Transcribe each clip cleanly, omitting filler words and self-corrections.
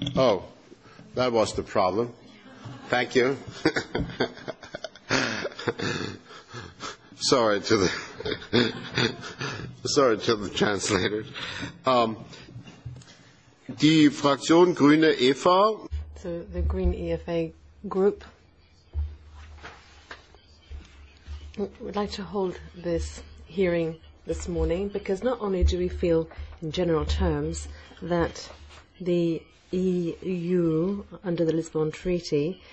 Oh, that was the problem. Thank you. Sorry to the translators. Die Fraktion Grüne EFA. So the Green EFA group would like to hold this hearing this morning because not only do we feel in general terms that the EU under the Lisbon Treaty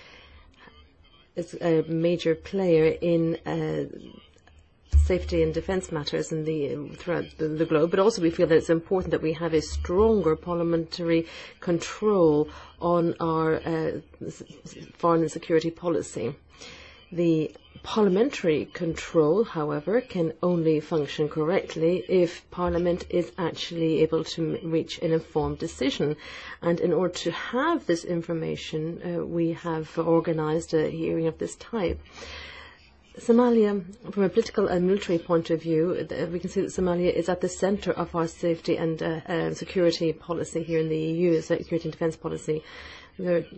is a major player in safety and defence matters throughout the globe, but also we feel that it's important that we have a stronger parliamentary control on our foreign and security policy. The parliamentary control, however, can only function correctly if Parliament is actually able to reach an informed decision. And in order to have this information, we have organised a hearing of this type. Somalia, from a political and military point of view, we can see that Somalia is at the centre of our safety and security policy here in the EU, security and defence policy. There are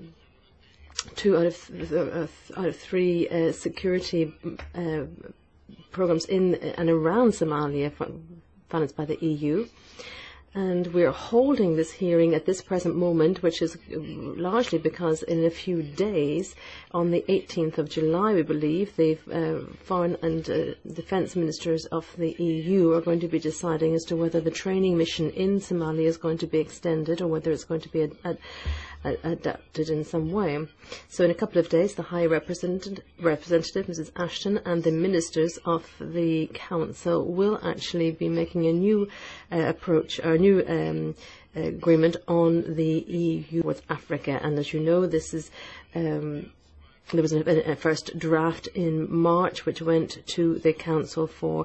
2 out of 3 security programs in and around Somalia financed by the EU. And we're holding this hearing at this present moment, which is largely because in a few days, on the 18th of July, we believe, the foreign and defence ministers of the EU are going to be deciding as to whether the training mission in Somalia is going to be extended or whether it's going to be adapted in some way. So in a couple of days, the High Representative, Mrs. Ashton, and the ministers of the Council will actually be making a new approach, or a new agreement on the EU with Africa. And as you know, this is there was a first draft in March, which went to the Council for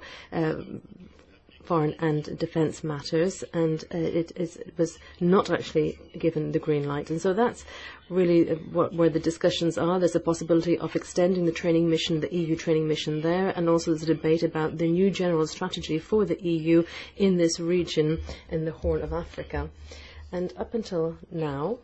Foreign and Defence Matters, and it was not actually given the green light. And so that's really where the discussions are. There's a possibility of extending the training mission, the EU training mission there, and also there's a debate about the new general strategy for the EU in this region in the Horn of Africa. And up until now,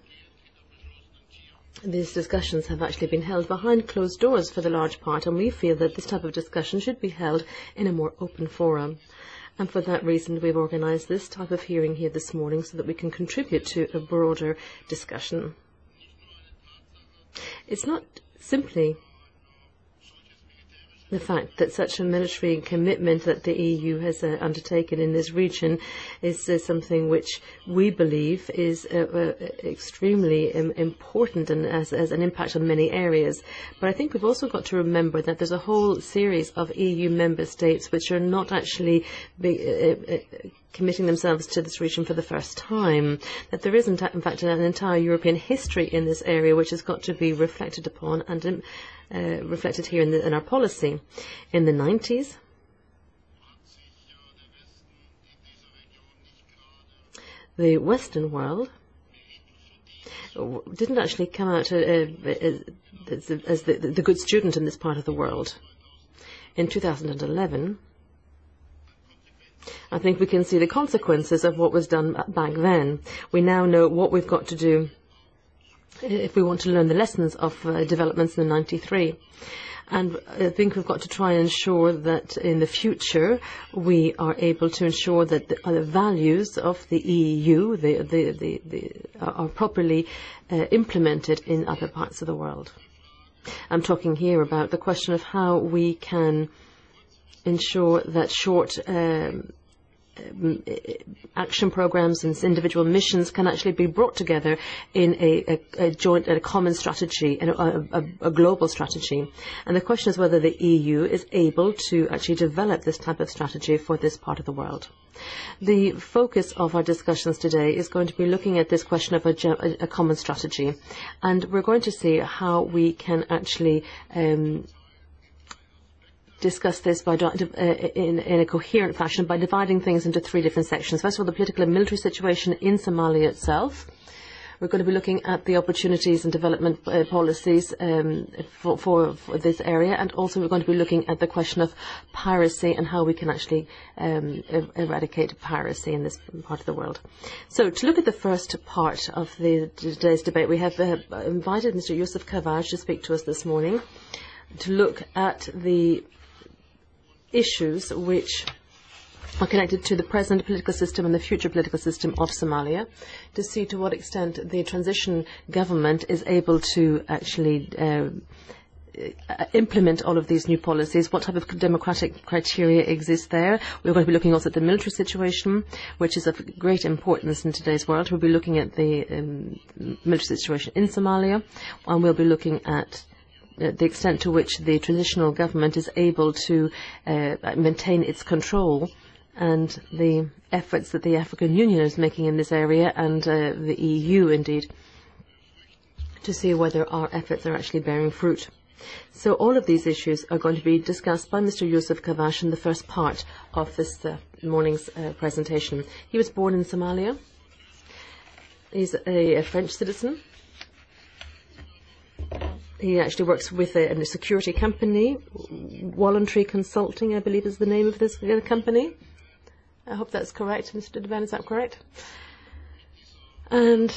these discussions have actually been held behind closed doors for the large part, and we feel that this type of discussion should be held in a more open forum. And for that reason, we've organised this type of hearing here this morning so that we can contribute to a broader discussion. It's not simply the fact that such a military commitment that the EU has undertaken in this region is something which we believe is extremely important and has an impact on many areas. But I think we've also got to remember that there's a whole series of EU member states which are not actually committing themselves to this region for the first time, that there is in fact an entire European history in this area which has got to be reflected upon and reflected here in our policy. In the 90s, the Western world didn't actually come out as the good student in this part of the world. In 2011, I think we can see the consequences of what was done back then. We now know what we've got to do if we want to learn the lessons of developments in '93. And I think we've got to try and ensure that in the future we are able to ensure that the values of the EU are properly implemented in other parts of the world. I'm talking here about the question of how we can ensure that short action programs and individual missions can actually be brought together in a joint and a common strategy and a global strategy. And the question is whether the EU is able to actually develop this type of strategy for this part of the world. The focus of our discussions today is going to be looking at this question of a common strategy, and we're going to see how we can actually discuss this in a coherent fashion by dividing things into 3 different sections. First of all, the political and military situation in Somalia itself. We're going to be looking at the opportunities and development policies for this area, and also we're going to be looking at the question of piracy and how we can actually eradicate piracy in this part of the world. So to look at the first part of today's debate, we have invited Mr. Youssef Kavash to speak to us this morning to look at the issues which are connected to the present political system and the future political system of Somalia, to see to what extent the transition government is able to actually implement all of these new policies, what type of democratic criteria exists there. We're going to be looking also at the military situation, which is of great importance in today's world. We'll be looking at the military situation in Somalia, and we'll be looking at the extent to which the transitional government is able to maintain its control, and the efforts that the African Union is making in this area, and the EU indeed, to see whether our efforts are actually bearing fruit. So all of these issues are going to be discussed by Mr. Youssef Kavash in the first part of this morning's presentation. He was born in Somalia. He's a French citizen. He actually works with a security company, Voluntary Consulting, I believe is the name of this company. I hope that's correct, Mr. Devan, is that correct? And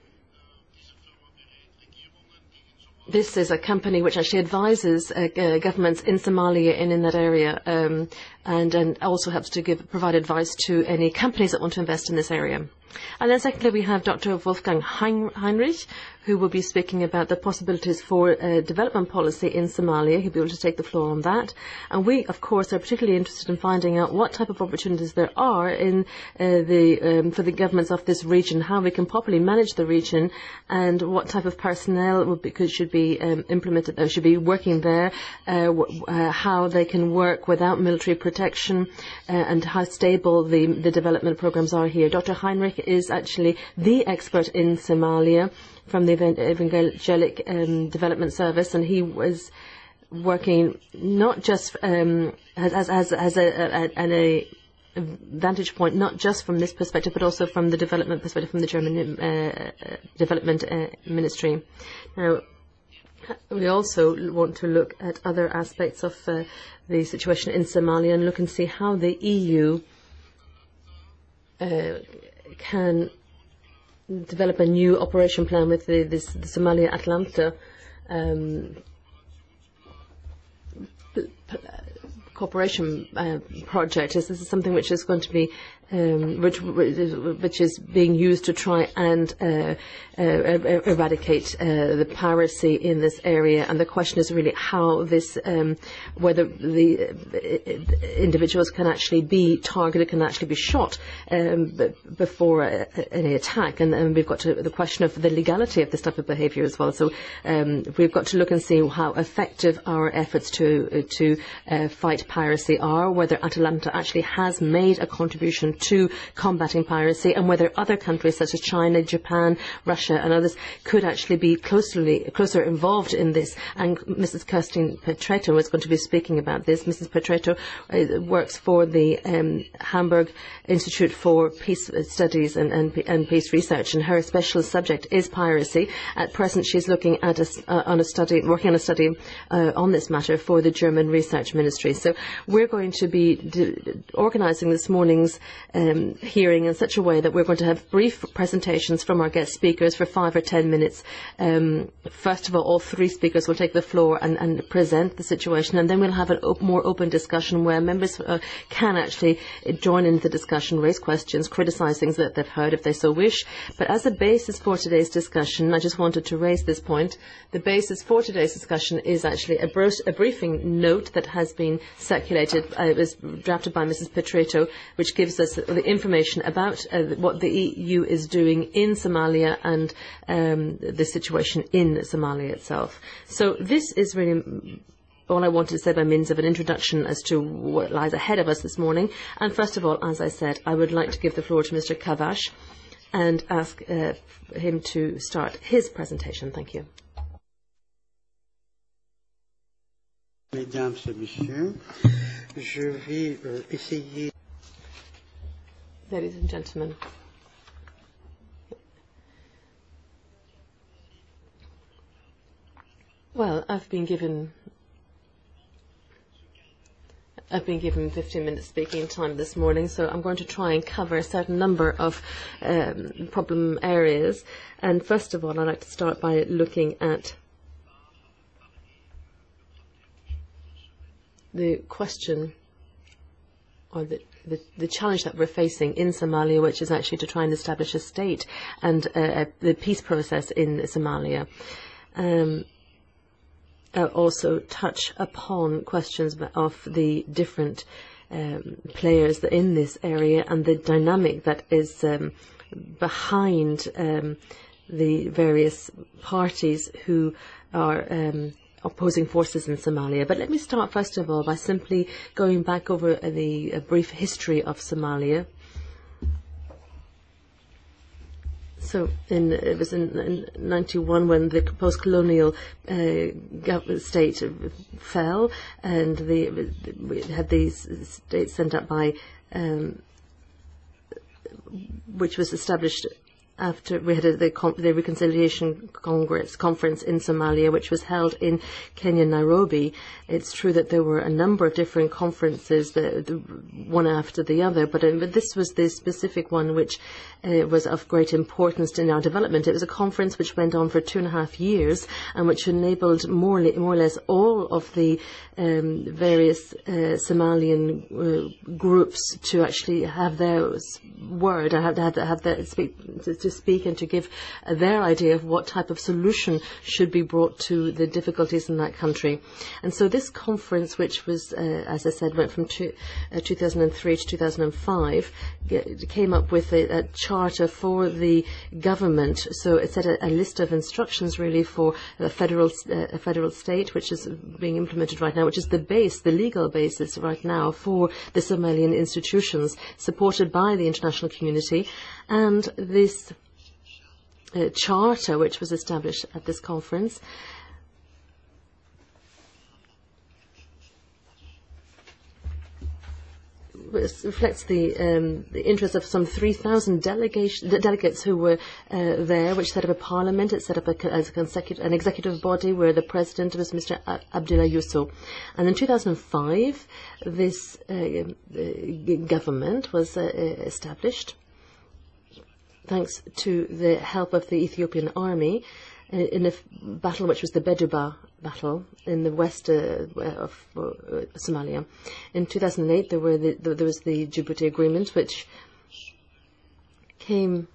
this is a company which actually advises governments in Somalia and in that area, and also helps to provide advice to any companies that want to invest in this area. And then secondly, we have Dr. Wolfgang Heinrich, who will be speaking about the possibilities for development policy in Somalia. He'll be able to take the floor on that. And we, of course, are particularly interested in finding out what type of opportunities there are in for the governments of this region, how we can properly manage the region, and what type of personnel should be implemented, should be working there, how they can work without military protection, and how stable the development programs are here. Dr. Heinrich is actually the expert in Somalia from the Evangelic Development Service, and he was working not just as a vantage point, not just from this perspective, but also from the development perspective from the German Development Ministry. Now, we also want to look at other aspects of the situation in Somalia and look and see how the EU can develop a new operation plan with the Somalia Atlanta cooperation project. This is something which is going to be which is being used to try and eradicate the piracy in this area. And the question is really how this, whether the individuals can actually be targeted, can actually be shot before any attack. And we've got to the question of the legality of this type of behaviour as well. So we've got to look and see how effective our efforts to fight piracy are, whether Atalanta actually has made a contribution to combating piracy, and whether other countries such as China, Japan, Russia and others could actually be closer involved in this. And Mrs. Kerstin Petretto is going to be speaking about this. Mrs. Petretto works for the Hamburg Institute for Peace Studies and Peace Research, and her special subject is piracy. At present she's looking at working on a study on this matter for the German Research Ministry. So we're going to be organising this morning's hearing in such a way that we're going to have brief presentations from our guest speakers for 5 or 10 minutes. First of all three speakers will take the floor and present the situation, and then we'll have a more open discussion where members can actually join in the discussion, raise questions, criticise things that they've heard if they so wish. But as a basis for today's discussion, I just wanted to raise this point. The basis for today's discussion is actually a briefing note that has been circulated. It was drafted by Mrs. Petretto, which gives us the information about what the EU is doing in Somalia and the situation in Somalia itself. So this is really all I wanted to say by means of an introduction as to what lies ahead of us this morning. And first of all, as I said, I would like to give the floor to Mr. Kavash and ask him to start his presentation. Thank you. Mesdames et messieurs, je vais essayer. Ladies and gentlemen, I've been given 15 minutes speaking time this morning, so I'm going to try and cover a certain number of problem areas. And first of all, I'd like to start by looking at the question or the challenge that we're facing in Somalia, which is actually to try and establish a state and the peace process in Somalia. I'll also touch upon questions of the different players in this area and the dynamic that is behind the various parties who are opposing forces in Somalia. But let me start first of all by simply going back over a brief history of Somalia. So it was in 91 when the post-colonial state fell, and we had these states sent up by, which was established after we had the Reconciliation Conference in Somalia, which was held in Kenya, Nairobi. It's true that there were a number of different conferences, one after the other, but this was the specific one which was of great importance in our development. It was a conference which went on for 2.5 years and which enabled more or less all of the various Somalian groups to actually have their word, to speak and to give their idea of what type of solution should be brought to the difficulties in that country. And so this conference, which was, as I said, went from 2003 to 2005, came up with a charter for the government. So it set a list of instructions really for a federal state, which is being implemented right now, which is the legal basis right now for the Somalian institutions, supported by the international community. And this charter, which was established at this conference, reflects the interest of some 3,000 delegates who were there, which set up a parliament. It set up an executive body where the president was Mr. Abdullah Yusuf. And in 2005, this government was established thanks to the help of the Ethiopian army in a battle which was the Beduba battle in the west of Somalia. In 2008, there was the Djibouti Agreement, which came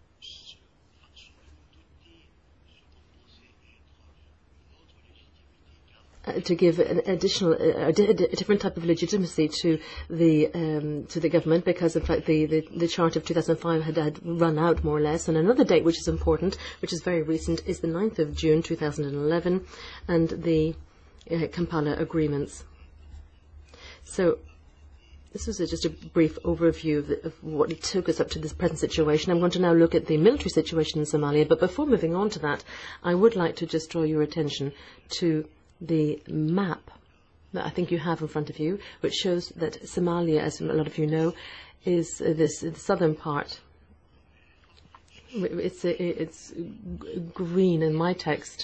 to give an additional, a different type of legitimacy to the government, because in fact the charter of 2005 had run out more or less. And another date which is important, which is very recent, is the 9th of June 2011 and the Kampala agreements. So this was just a brief overview of what took us up to this present situation. I'm going to now look at the military situation in Somalia, but before moving on to that, I would like to just draw your attention to the map that I think you have in front of you, which shows that Somalia, as a lot of you know, is the southern part. It's green in my text.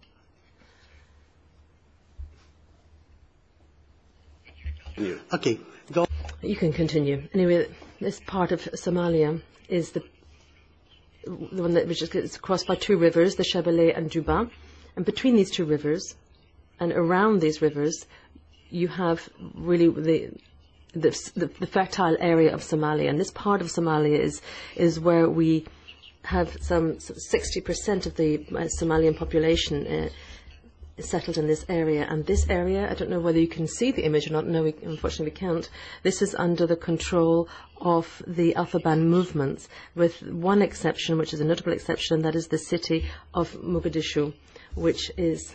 Okay. You can continue. Anyway, this part of Somalia is the one which is crossed by two rivers, the Shabelle and Juba. And between these two rivers and around these rivers, you have really the fertile area of Somalia. And this part of Somalia is where we have some 60% of the Somalian population settled in this area. And this area, I don't know whether you can see the image or not. No, unfortunately we can't. This is under the control of the Al-Shabaab movements, with one exception, which is a notable exception, and that is the city of Mogadishu, which is,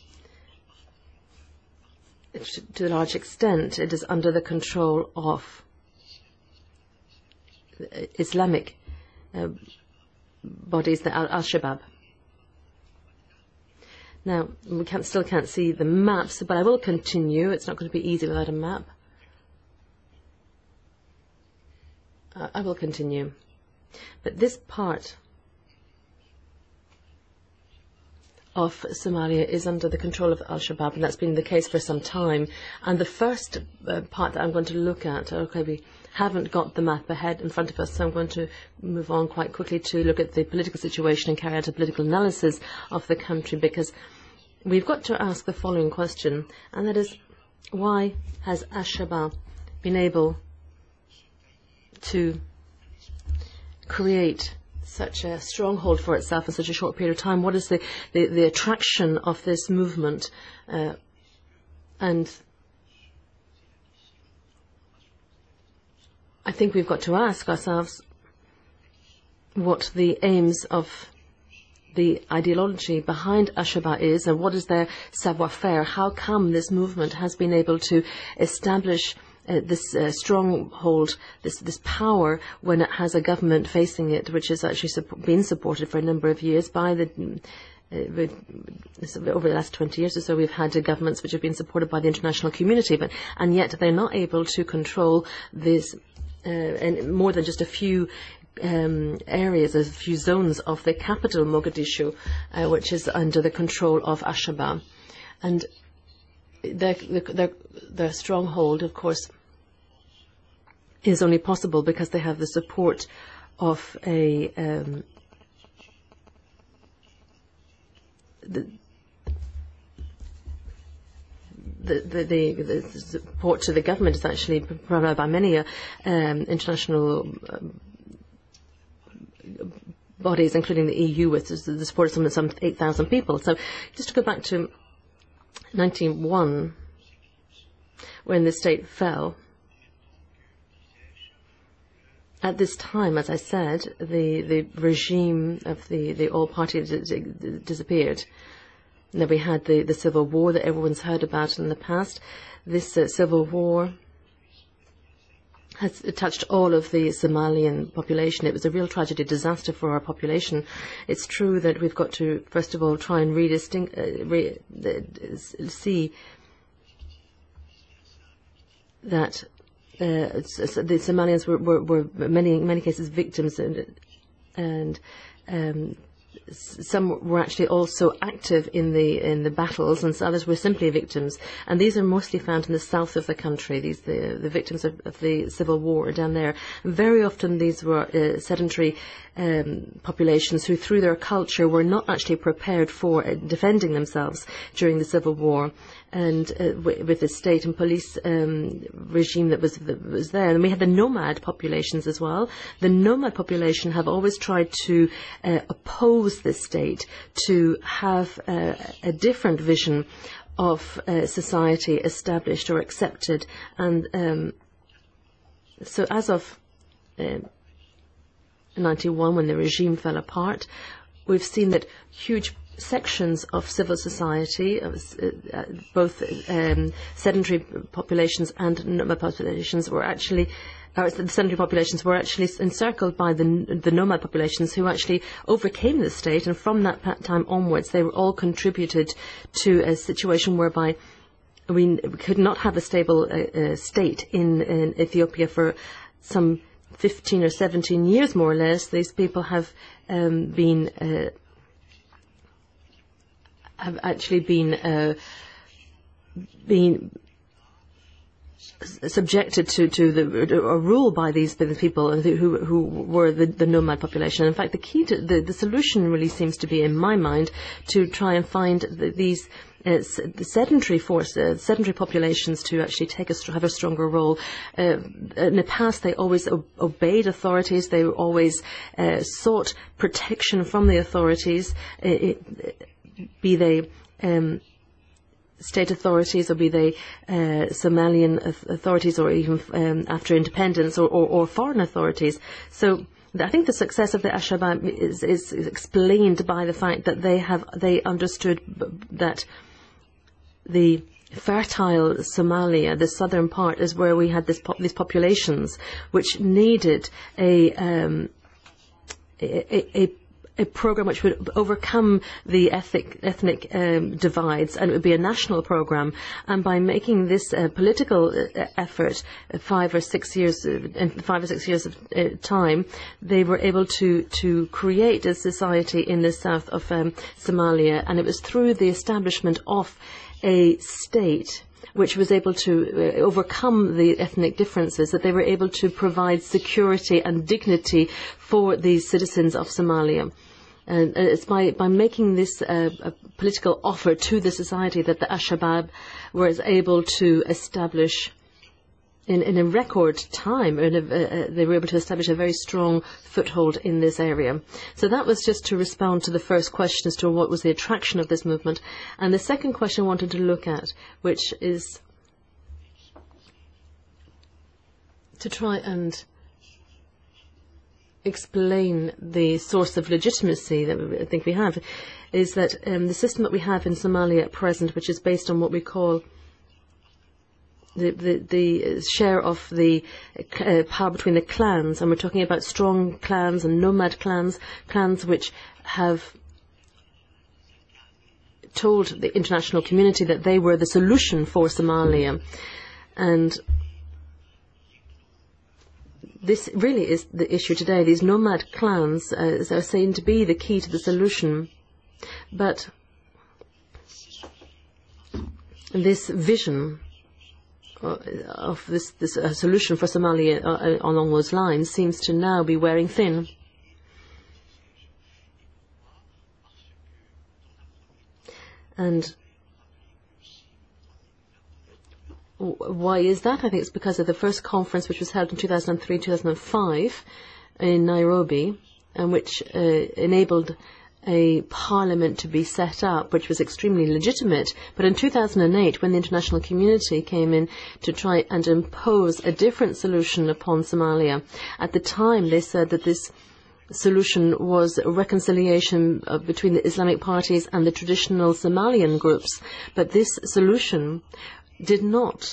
to a large extent, it is under the control of Islamic bodies, the Al-Shabaab. Now, we still can't see the maps, but I will continue. It's not going to be easy without a map. I will continue. But this part of Somalia is under the control of Al-Shabaab, and that's been the case for some time. And the first part that I'm going to look at, okay, we haven't got the map ahead in front of us, so I'm going to move on quite quickly to look at the political situation and carry out a political analysis of the country, because we've got to ask the following question, and that is, why has Al-Shabaab been able to create such a stronghold for itself in such a short period of time? What is the attraction of this movement? And I think we've got to ask ourselves what the aims of the ideology behind Al-Shabaab is, and what is their savoir-faire. How come this movement has been able to establish this stronghold, this power, when it has a government facing it, which has actually been supported for a number of years by the over the last 20 years or so, we've had governments which have been supported by the international community, and yet they're not able to control this and more than just a few areas, a few zones of the capital, Mogadishu, which is under the control of Al-Shabaab. And their stronghold, of course, is only possible because they have the support of the support to the government is actually provided by many international bodies, including the EU, with the support of some 8,000 people. So just to go back to 1991, when the state fell, at this time, as I said, the regime of the all-party disappeared. And then we had the civil war that everyone's heard about in the past. This civil war has touched all of the Somalian population. It was a real tragedy, disaster for our population. It's true that we've got to, first of all, try and see that the Somalians were in many cases victims, and some were actually also active in the battles, and others were simply victims. And these are mostly found in the south of the country. These the victims of the civil war down there. And very often these were sedentary populations who, through their culture, were not actually prepared for defending themselves during the civil war, and with the state and police regime that was there. And we had the nomad populations as well. The nomad population have always tried to oppose the state, to have a different vision of society established or accepted. And so as of 91, when the regime fell apart, we've seen that huge sections of civil society, both sedentary populations and nomad populations, were actually the sedentary populations were actually encircled by the nomad populations, who actually overcame the state, and from that time onwards they were all contributed to a situation whereby we could not have a stable state in Ethiopia for some 15 or 17 years, more or less. These people have actually been subjected to a rule by these people who were the nomad population. In fact, the key to the solution really seems to be, in my mind, to try and find these the sedentary populations to actually have a stronger role. In the past, they always obeyed authorities. They always sought protection from the authorities, be they state authorities, or be they Somalian authorities, or even after independence, or foreign authorities. So I think the success of the Al-Shabaab is explained by the fact that they understood that the fertile Somalia, the southern part, is where we had these populations which needed a a program which would overcome the ethnic divides, and it would be a national program. And by making this political effort, 5 or 6 years of time, they were able to create a society in the south of Somalia, and it was through the establishment of a state which was able to overcome the ethnic differences, that they were able to provide security and dignity for the citizens of Somalia. And it's by making this a political offer to the society that the Al-Shabaab was able to establish in a record time, they were able to establish a very strong foothold in this area. So that was just to respond to the first question as to what was the attraction of this movement. And the second question I wanted to look at, which is to try and explain the source of legitimacy that I think we have, is that the system that we have in Somalia at present, which is based on what we call the share of the power between the clans, and we're talking about strong clans and nomad clans which have told the international community that they were the solution for Somalia. And this really is the issue today. These nomad clans are seen to be the key to the solution. But this vision of this solution for Somalia along those lines seems to now be wearing thin. And why is that? I think it's because of the first conference, which was held in 2003-2005 in Nairobi, and which enabled a parliament to be set up, which was extremely legitimate. But in 2008, when the international community came in to try and impose a different solution upon Somalia, at the time they said that this solution was a reconciliation between the Islamic parties and the traditional Somalian groups. But this solution did not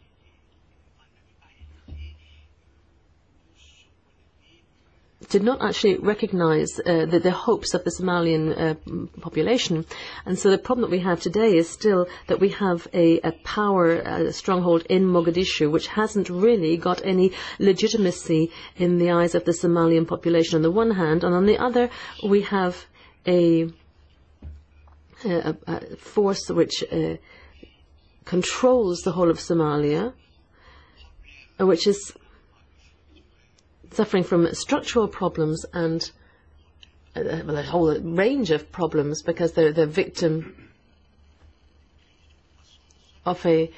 actually recognize the hopes of the Somalian population. And so the problem that we have today is still that we have a power stronghold in Mogadishu, which hasn't really got any legitimacy in the eyes of the Somalian population on the one hand, and on the other we have a force which controls the whole of Somalia, which is suffering from structural problems and a whole range of problems, because they're victim of a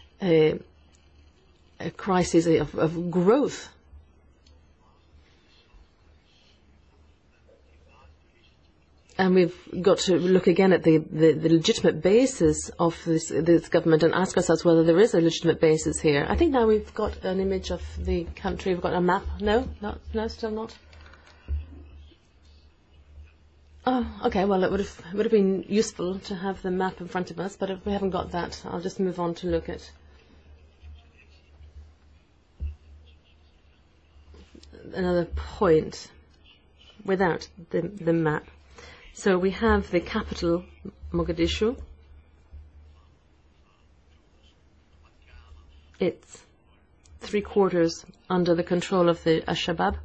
crisis of growth. And we've got to look again at the legitimate basis of this government and ask ourselves whether there is a legitimate basis here. I think now we've got an image of the country. We've got a map. No, still not. Oh, okay. Well, it would have been useful to have the map in front of us, but if we haven't got that, I'll just move on to look at another point without the map. So we have the capital, Mogadishu. It's 3/4 under the control of the Al-Shabaab.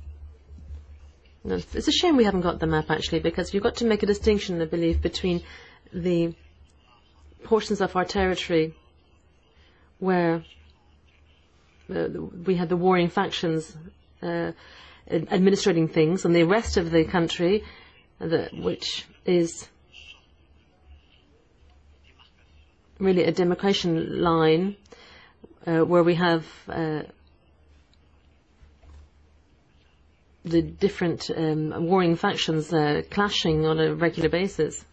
It's a shame we haven't got the map, actually, because you've got to make a distinction, I believe, between the portions of our territory where we had the warring factions administrating things, and the rest of the country, which is really a demarcation line where we have the different warring factions clashing on a regular basis.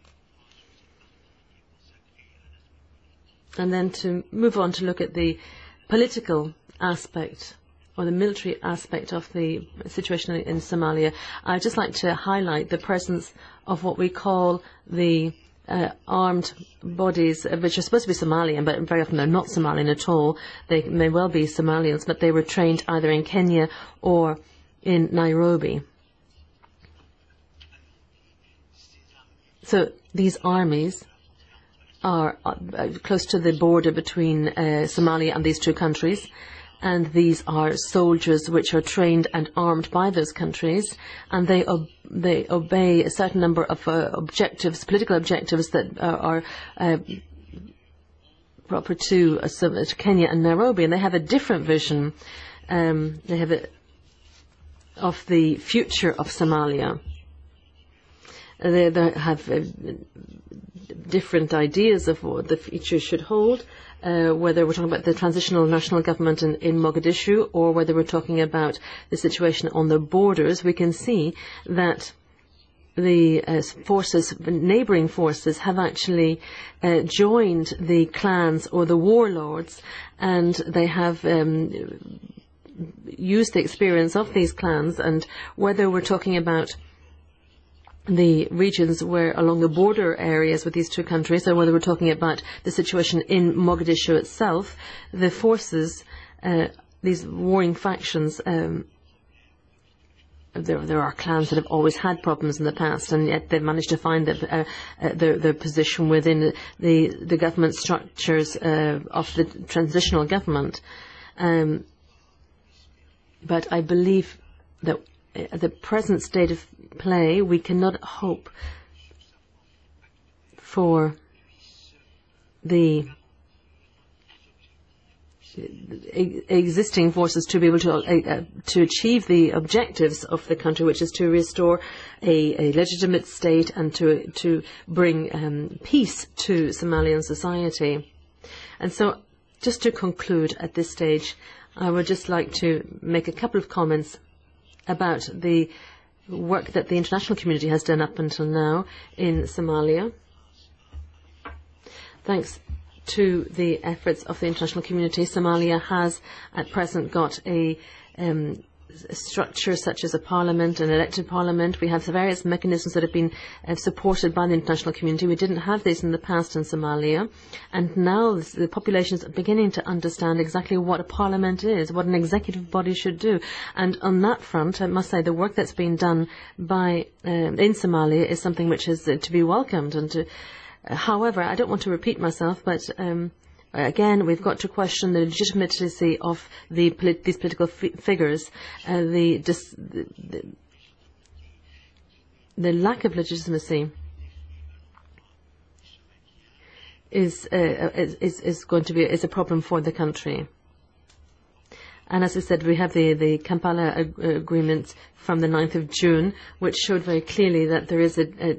And then to move on to look at the political aspect or the military aspect of the situation in Somalia, I'd just like to highlight the presence of what we call the armed bodies, which are supposed to be Somalian, but very often they're not Somalian at all. They may well be Somalians, but they were trained either in Kenya or in Nairobi. So these armies are close to the border between Somalia and these two countries, and these are soldiers which are trained and armed by those countries, and they obey a certain number of objectives, political objectives that are proper to Kenya and Nairobi, and they have a different vision. They have of the future of Somalia. They have different ideas of what the future should hold, whether we're talking about the transitional national government in Mogadishu or whether we're talking about the situation on the borders. We can see that the neighbouring forces have actually joined the clans or the warlords, and they have used the experience of these clans. And whether we're talking about the regions where along the border areas with these two countries, or whether we're talking about the situation in Mogadishu itself, the forces, these warring factions, there are clans that have always had problems in the past, and yet they've managed to find their position within the government structures of the transitional government. But I believe that at the present state of play, we cannot hope for the existing forces to be able to achieve the objectives of the country, which is to restore a legitimate state and to bring peace to Somalian society. And so, just to conclude at this stage, I would just like to make a couple of comments about the work that the international community has done up until now in Somalia. Thanks to the efforts of the international community, Somalia has at present got a structure such as a parliament, an elected parliament. We have various mechanisms that have been supported by the international community. We didn't have this in the past in Somalia, and now the population is beginning to understand exactly what a parliament is, what an executive body should do. And on that front, I must say the work that's been done by in Somalia is something which is to be welcomed. And however, I don't want to repeat myself, but again, we've got to question the legitimacy of these political figures. The lack of legitimacy is going to be a problem for the country. And as I said, we have the Kampala agreement from the 9th of June, which showed very clearly that there is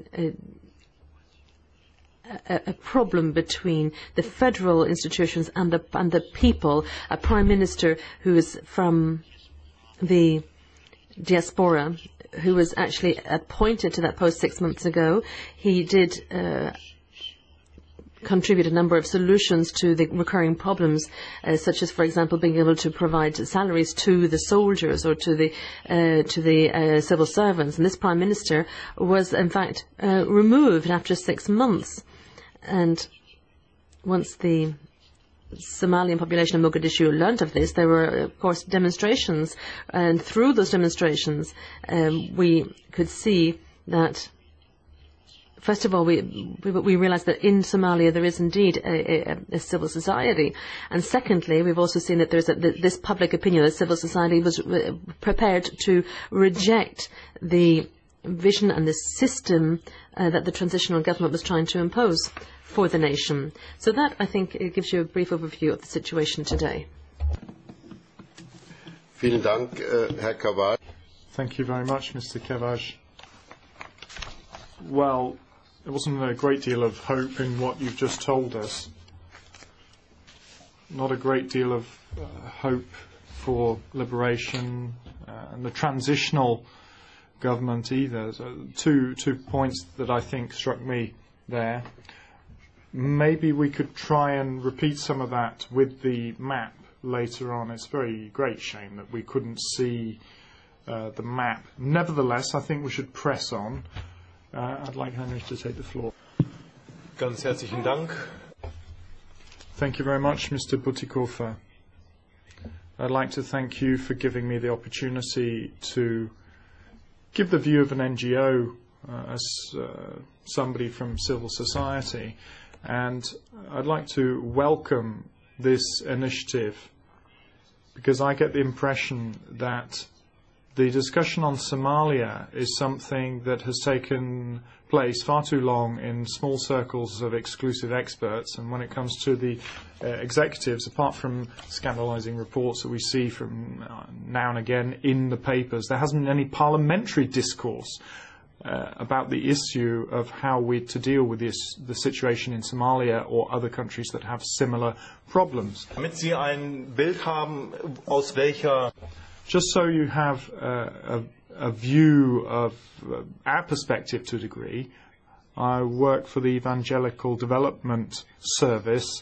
a problem between the federal institutions and the people. A prime minister who is from the diaspora, who was actually appointed to that post 6 months ago, he did contribute a number of solutions to the recurring problems, such as, for example, being able to provide salaries to the soldiers or to the civil servants. And this prime minister was, in fact, removed after 6 months. And once the Somalian population of Mogadishu learnt of this, there were, of course, demonstrations. And through those demonstrations, we could see that, first of all, we realised that in Somalia there is indeed a civil society. And secondly, we've also seen that there's this public opinion that civil society was prepared to reject the vision and the system that the transitional government was trying to impose for the nation. So that, I think, it gives you a brief overview of the situation today. Vielen Dank, Herr Kavaj. Thank you very much, Mr. Kavaj. Well, there wasn't a great deal of hope in what you've just told us. Not a great deal of hope for liberation and the transitional government either. So two points that I think struck me there. Maybe we could try and repeat some of that with the map later on. It's a very great shame that we couldn't see the map. Nevertheless, I think we should press on. I'd like Heinrich to take the floor. Ganz herzlichen Dank. Thank you very much, Mr. Butikofer. I'd like to thank you for giving me the opportunity to give the view of an NGO as somebody from civil society, and I'd like to welcome this initiative because I get the impression that the discussion on Somalia is something that has taken place far too long in small circles of exclusive experts, and when it comes to the executives, apart from scandalising reports that we see from now and again in the papers, there hasn't been any parliamentary discourse about the issue of how we're to deal with the situation in Somalia or other countries that have similar problems. Damit Sie ein Bild haben, aus welcher Just so you have a view of our perspective to a degree, I work for the Evangelical Development Service.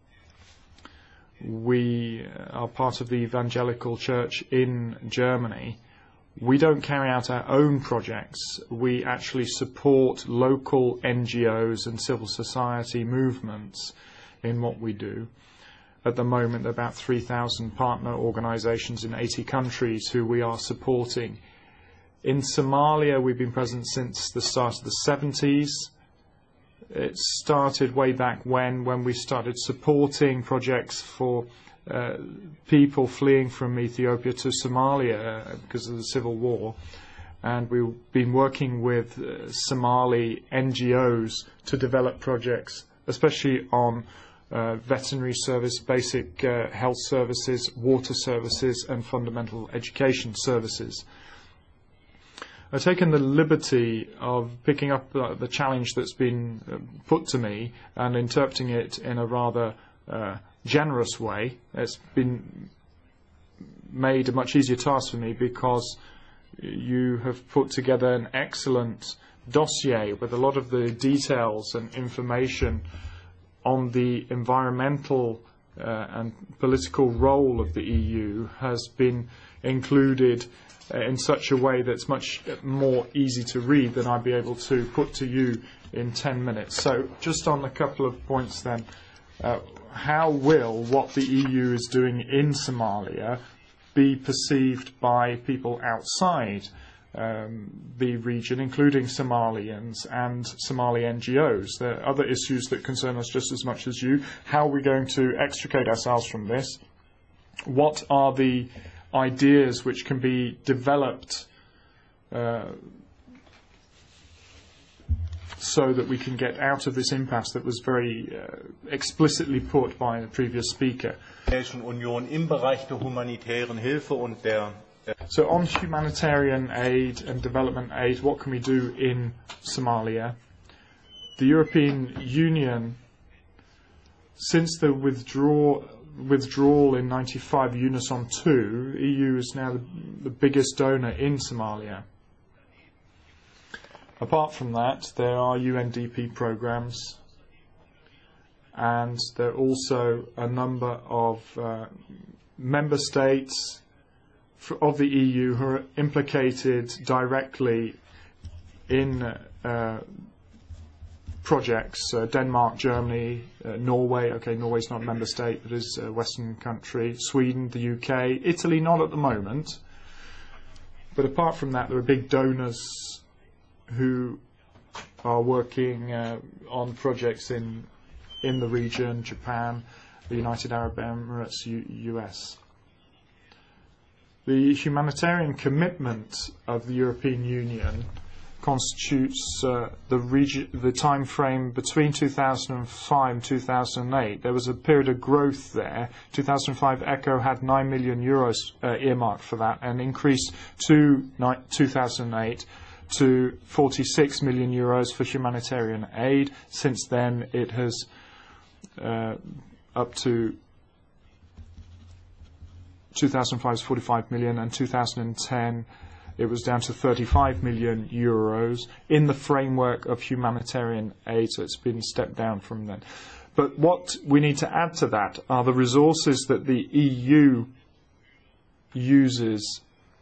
We are part of the Evangelical Church in Germany. We don't carry out our own projects. We actually support local NGOs and civil society movements in what we do. At the moment, there are about 3,000 partner organisations in 80 countries who we are supporting. In Somalia, we've been present since the start of the 70s. It started way back when we started supporting projects for people fleeing from Ethiopia to Somalia because of the civil war. And we've been working with Somali NGOs to develop projects, especially on veterinary service, basic health services, water services, and fundamental education services. I've taken the liberty of picking up the challenge that's been put to me and interpreting it in a rather generous way. It's been made a much easier task for me because you have put together an excellent dossier with a lot of the details and information on the environmental and political role of the EU has been included in such a way that's much more easy to read than I'd be able to put to you in 10 minutes. So just on a couple of points then, how will what the EU is doing in Somalia be perceived by people outside the region, including Somalians and Somali NGOs? There are other issues that concern us just as much as you. How are we going to extricate ourselves from this? What are the ideas which can be developed so that we can get out of this impasse that was very explicitly put by the previous speaker? Union im Bereich der humanitären Hilfe und der So on humanitarian aid and development aid, what can we do in Somalia? The European Union, since the withdrawal in 95, UNISOM II, EU is now the biggest donor in Somalia. Apart from that, there are UNDP programs, and there are also a number of member states of the EU who are implicated directly in projects. Denmark, Germany, Norway. Okay, Norway's not a member state, but is a Western country. Sweden, the UK. Italy, not at the moment. But apart from that, there are big donors who are working on projects in the region, Japan, the United Arab Emirates, US. The humanitarian commitment of the European Union constitutes the time frame between 2005 and 2008. There was a period of growth there. 2005, ECHO had 9 million euros earmarked for that, and increased to 2008 to 46 million euros for humanitarian aid. Since then, it has up to 2005 was 45 million, and 2010 it was down to 35 million euros in the framework of humanitarian aid, so it's been stepped down from then. But what we need to add to that are the resources that the EU uses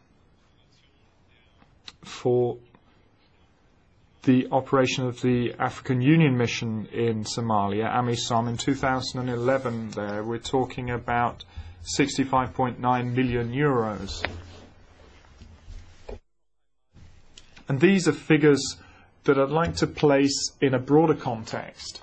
for the operation of the African Union mission in Somalia, AMISOM. In 2011 there, we're talking about 65.9 million euros. And these are figures that I'd like to place in a broader context.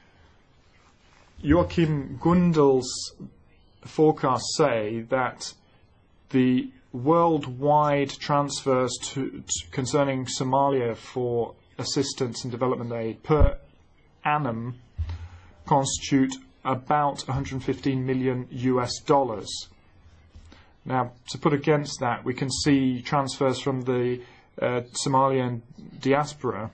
Joachim Gundel's forecasts say that the worldwide transfers concerning Somalia for assistance and development aid per annum constitute about $115 million US. Now, to put against that, we can see transfers from the Somalian diaspora,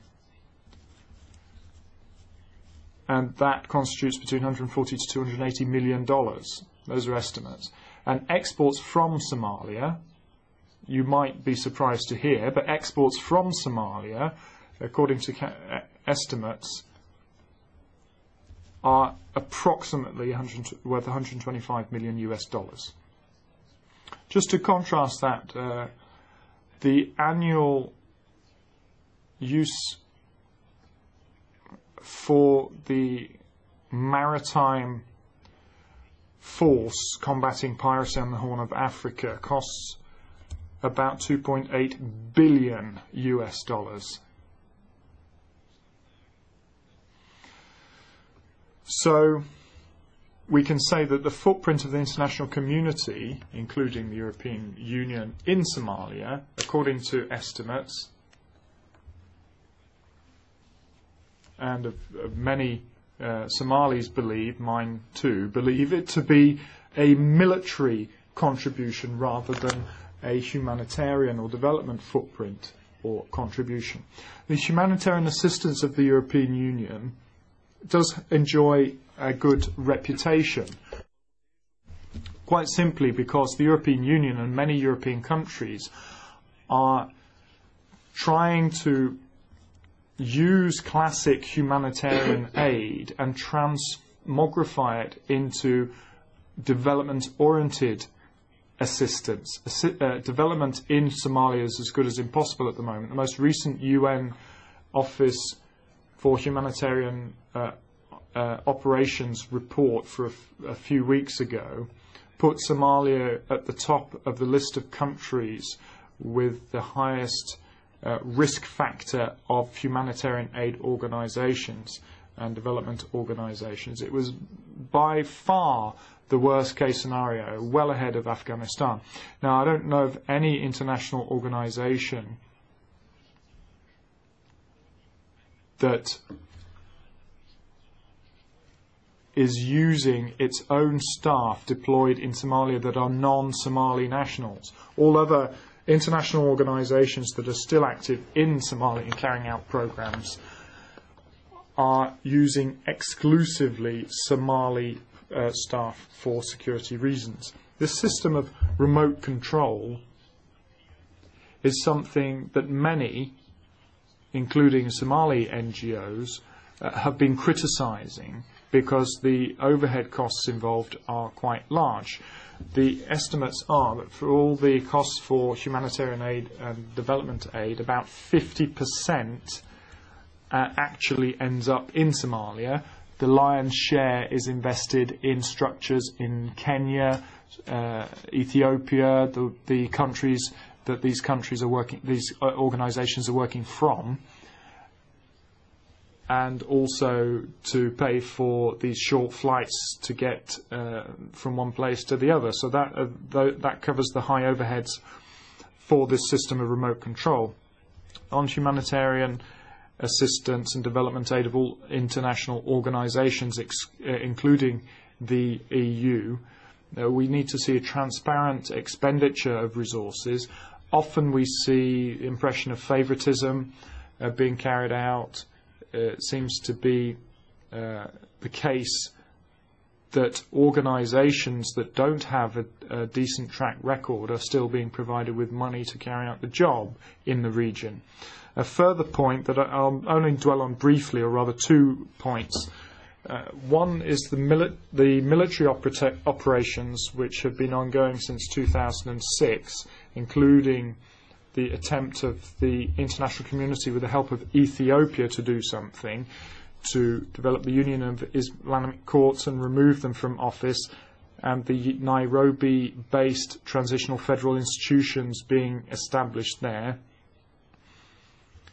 and that constitutes between $140 to $280 million. Those are estimates. And exports from Somalia, you might be surprised to hear, but exports from Somalia, according to estimates, are approximately worth $125 million US. Just to contrast that, the annual use for the maritime force combating piracy on the Horn of Africa costs about $2.8 billion US. So we can say that the footprint of the international community, including the European Union in Somalia, according to estimates, and of many Somalis believe, mine too, believe it to be a military contribution rather than a humanitarian or development footprint or contribution. The humanitarian assistance of the European Union does enjoy a good reputation, quite simply because the European Union and many European countries are trying to use classic humanitarian aid and transmogrify it into development-oriented assistance. Development in Somalia is as good as impossible at the moment. The most recent UN Office for Humanitarian Operations report for a few weeks ago put Somalia at the top of the list of countries with the highest risk factor of humanitarian aid organizations and development organizations. It was by far the worst case scenario, well ahead of Afghanistan. Now, I don't know of any international organization that is using its own staff deployed in Somalia that are non-Somali nationals. All other international organizations that are still active in Somalia and carrying out programs are using exclusively Somali staff for security reasons. This system of remote control is something that many, including Somali NGOs, have been criticizing because the overhead costs involved are quite large. The estimates are that for all the costs for humanitarian aid and development aid, about 50% actually ends up in Somalia. The lion's share is invested in structures in Kenya, Ethiopia, the countries that these organizations are working from, and also to pay for these short flights to get from one place to the other. So that covers the high overheads for this system of remote control. On humanitarian assistance and development aid of all international organizations, including the EU, we need to see a transparent expenditure of resources. Often we see the impression of favoritism being carried out. It seems to be the case that organizations that don't have a decent track record are still being provided with money to carry out the job in the region. A further point that I'll only dwell on briefly, or rather 2 points. One is the military operations which have been ongoing since 2006, including the attempt of the international community with the help of Ethiopia to do something, to develop the Union of Islamic Courts and remove them from office, and the Nairobi-based transitional federal institutions being established there.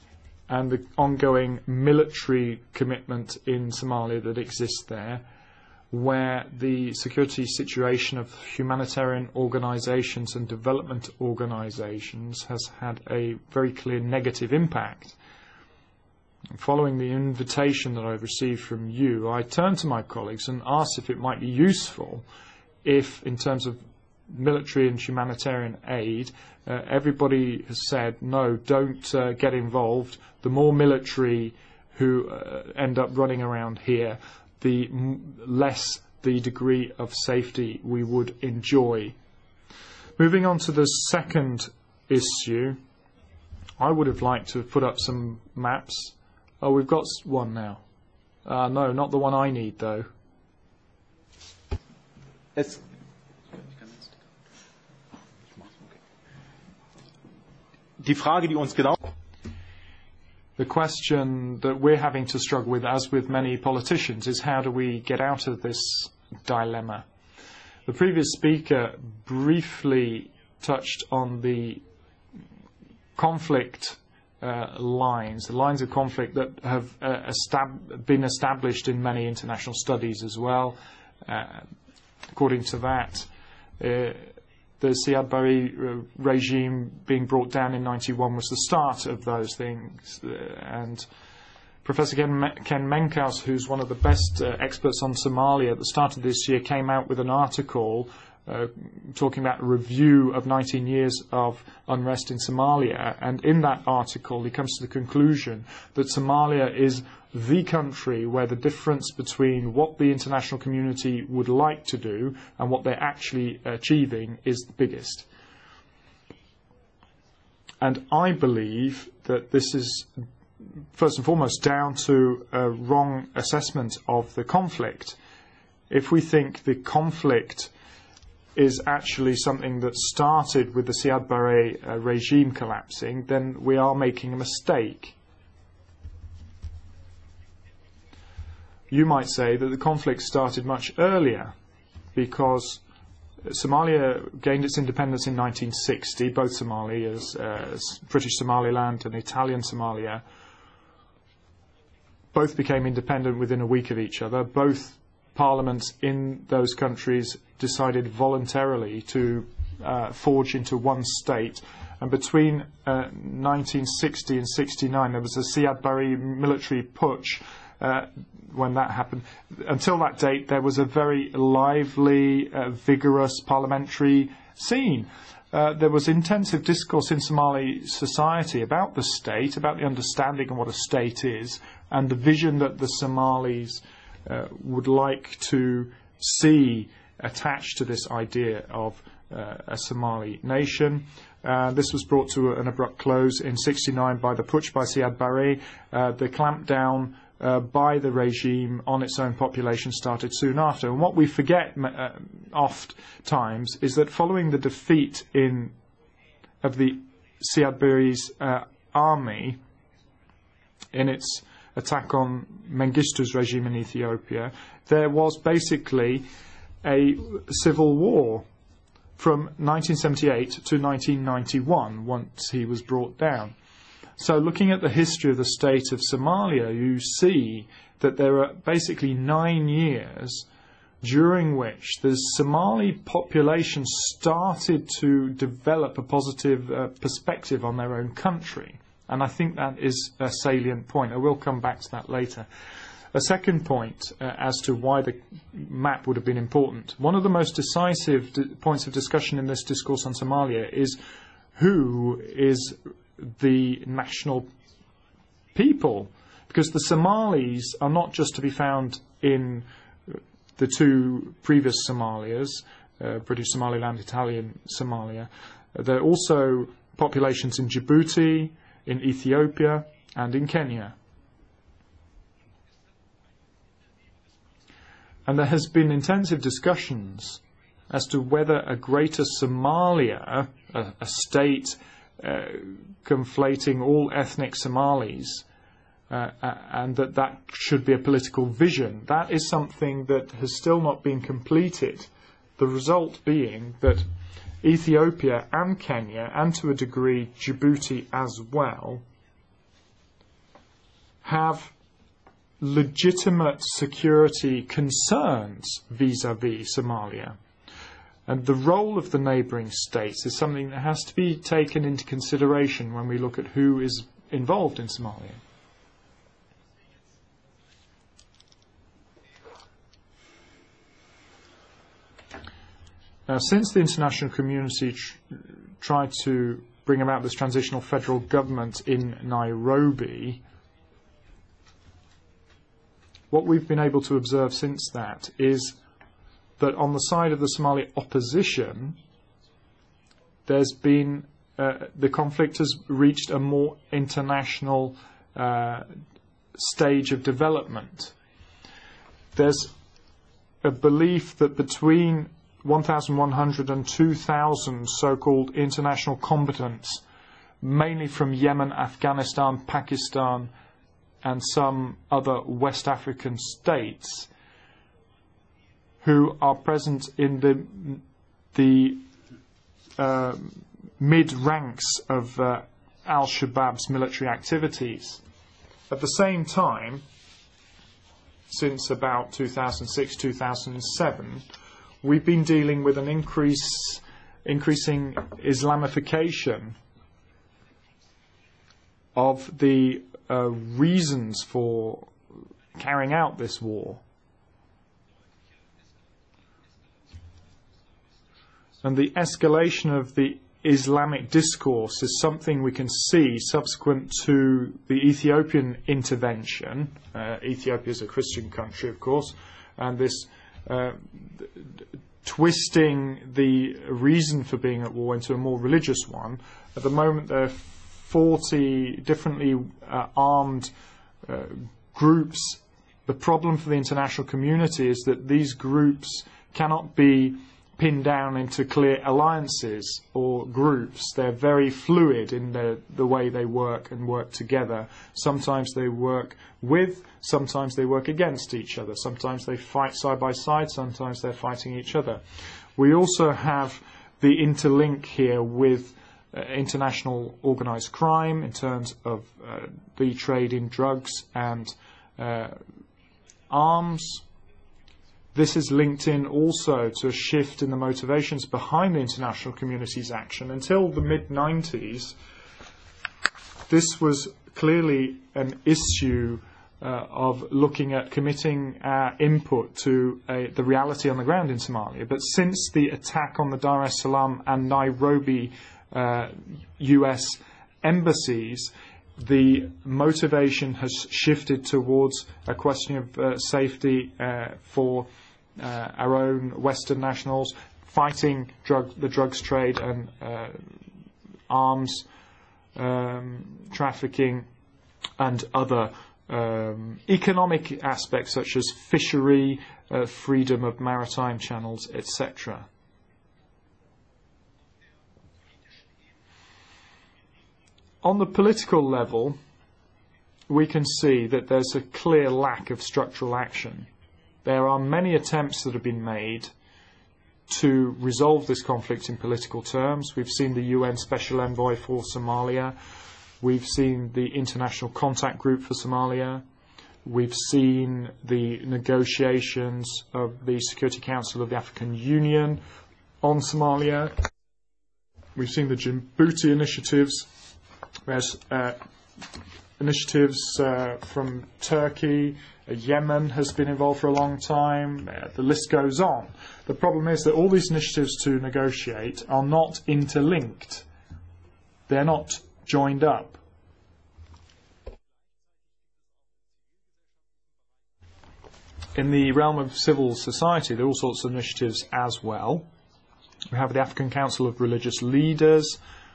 and the ongoing military commitment in Somalia that exists there, where the security situation of humanitarian organisations and development organisations has had a very clear negative impact. Following the invitation that I've received from you, I turned to my colleagues and asked if it might be useful if, in terms of military and humanitarian aid, everybody has said, no, don't get involved. The more military who end up running around here, the less the degree of safety we would enjoy. Moving on to the second issue, I would have liked to have put up some maps. Oh, we've got one now. No, not the one I need, though. Die Frage, die uns genau The question that we're having to struggle with, as with many politicians, is how do we get out of this dilemma? The previous speaker briefly touched on the conflict lines, the lines of conflict that have been established in many international studies as well. According to that, the Siad Barre regime being brought down in 1991 was the start of those things. And Professor Ken Menkhaus, who's one of the best experts on Somalia at the start of this year, came out with an article talking about a review of 19 years of unrest in Somalia. And in that article, he comes to the conclusion that Somalia is the country where the difference between what the international community would like to do and what they're actually achieving is the biggest. And I believe that this is first and foremost down to a wrong assessment of the conflict. If we think the conflict is actually something that started with the Siad Barre regime collapsing, then we are making a mistake. You might say that the conflict started much earlier because Somalia gained its independence in 1960, both Somalias, British Somaliland and Italian Somalia, both became independent within a week of each other. Both parliaments in those countries decided voluntarily to forge into one state. And between 1960 and 69, there was a Siad Barre military putsch. When that happened, until that date, there was a very lively, vigorous parliamentary scene. There was intensive discourse in Somali society about the state, about the understanding of what a state is, and the vision that the Somalis would like to see attached to this idea of a Somali nation. This was brought to an abrupt close in 1969 by the putsch by Siad Barre. The clampdown by the regime on its own population started soon after. And what we forget oft times is that following the defeat of the Siad Barre's army in its attack on Mengistu's regime in Ethiopia, there was basically a civil war from 1978 to 1991 once he was brought down. So looking at the history of the state of Somalia, you see that there are basically 9 years during which the Somali population started to develop a positive perspective on their own country. And I think that is a salient point. I will come back to that later. A second point as to why the map would have been important. One of the most decisive points of discussion in this discourse on Somalia is who is the national people, because the Somalis are not just to be found in the two previous Somalias, British Somaliland, Italian Somalia. There are also populations in Djibouti, in Ethiopia, and in Kenya. And there has been intensive discussions as to whether a greater Somalia, a state conflating all ethnic Somalis, and that should be a political vision. That is something that has still not been completed. The result being that Ethiopia and Kenya, and to a degree Djibouti as well, have legitimate security concerns vis-à-vis Somalia. And the role of the neighbouring states is something that has to be taken into consideration when we look at who is involved in Somalia. Now, since the international community tried to bring about this transitional federal government in Nairobi, what we've been able to observe since that is that on the side of the Somali opposition, there's been the conflict has reached a more international stage of development. There's a belief that between 1,100 and 2,000 so-called international combatants, mainly from Yemen, Afghanistan, Pakistan, and some other West African states, who are present in the mid-ranks of al-Shabaab's military activities. At the same time, since about 2006, 2007, we've been dealing with an increasing Islamification of the reasons for carrying out this war. And the escalation of the Islamic discourse is something we can see subsequent to the Ethiopian intervention. Ethiopia is a Christian country, of course, and this twisting the reason for being at war into a more religious one. At the moment, there are 40 differently armed groups. The problem for the international community is that these groups cannot be pinned down into clear alliances or groups. They're very fluid in the way they work and work together. Sometimes they work with, sometimes they work against each other. Sometimes they fight side by side, sometimes they're fighting each other. We also have the interlink here with international organised crime in terms of the trade in drugs and arms. This is linked in also to a shift in the motivations behind the international community's action. Until the mid-90s, this was clearly an issue of looking at committing our input to the reality on the ground in Somalia. But since the attack on the Dar es Salaam and Nairobi US embassies, the motivation has shifted towards a question of safety for our own Western nationals, fighting the drugs trade and arms trafficking and other economic aspects such as fishery, freedom of maritime channels, etc. On the political level, we can see that there's a clear lack of structural action. There are many attempts that have been made to resolve this conflict in political terms. We've seen the UN Special Envoy for Somalia. We've seen the International Contact Group for Somalia. We've seen the negotiations of the Security Council of the African Union on Somalia. We've seen the Djibouti initiatives. There's initiatives from Turkey. Yemen has been involved for a long time. The list goes on. The problem is that all these initiatives to negotiate are not interlinked. They're not joined up. In the realm of civil society, there are all sorts of initiatives as well. We have the African Council of Religious Leaders.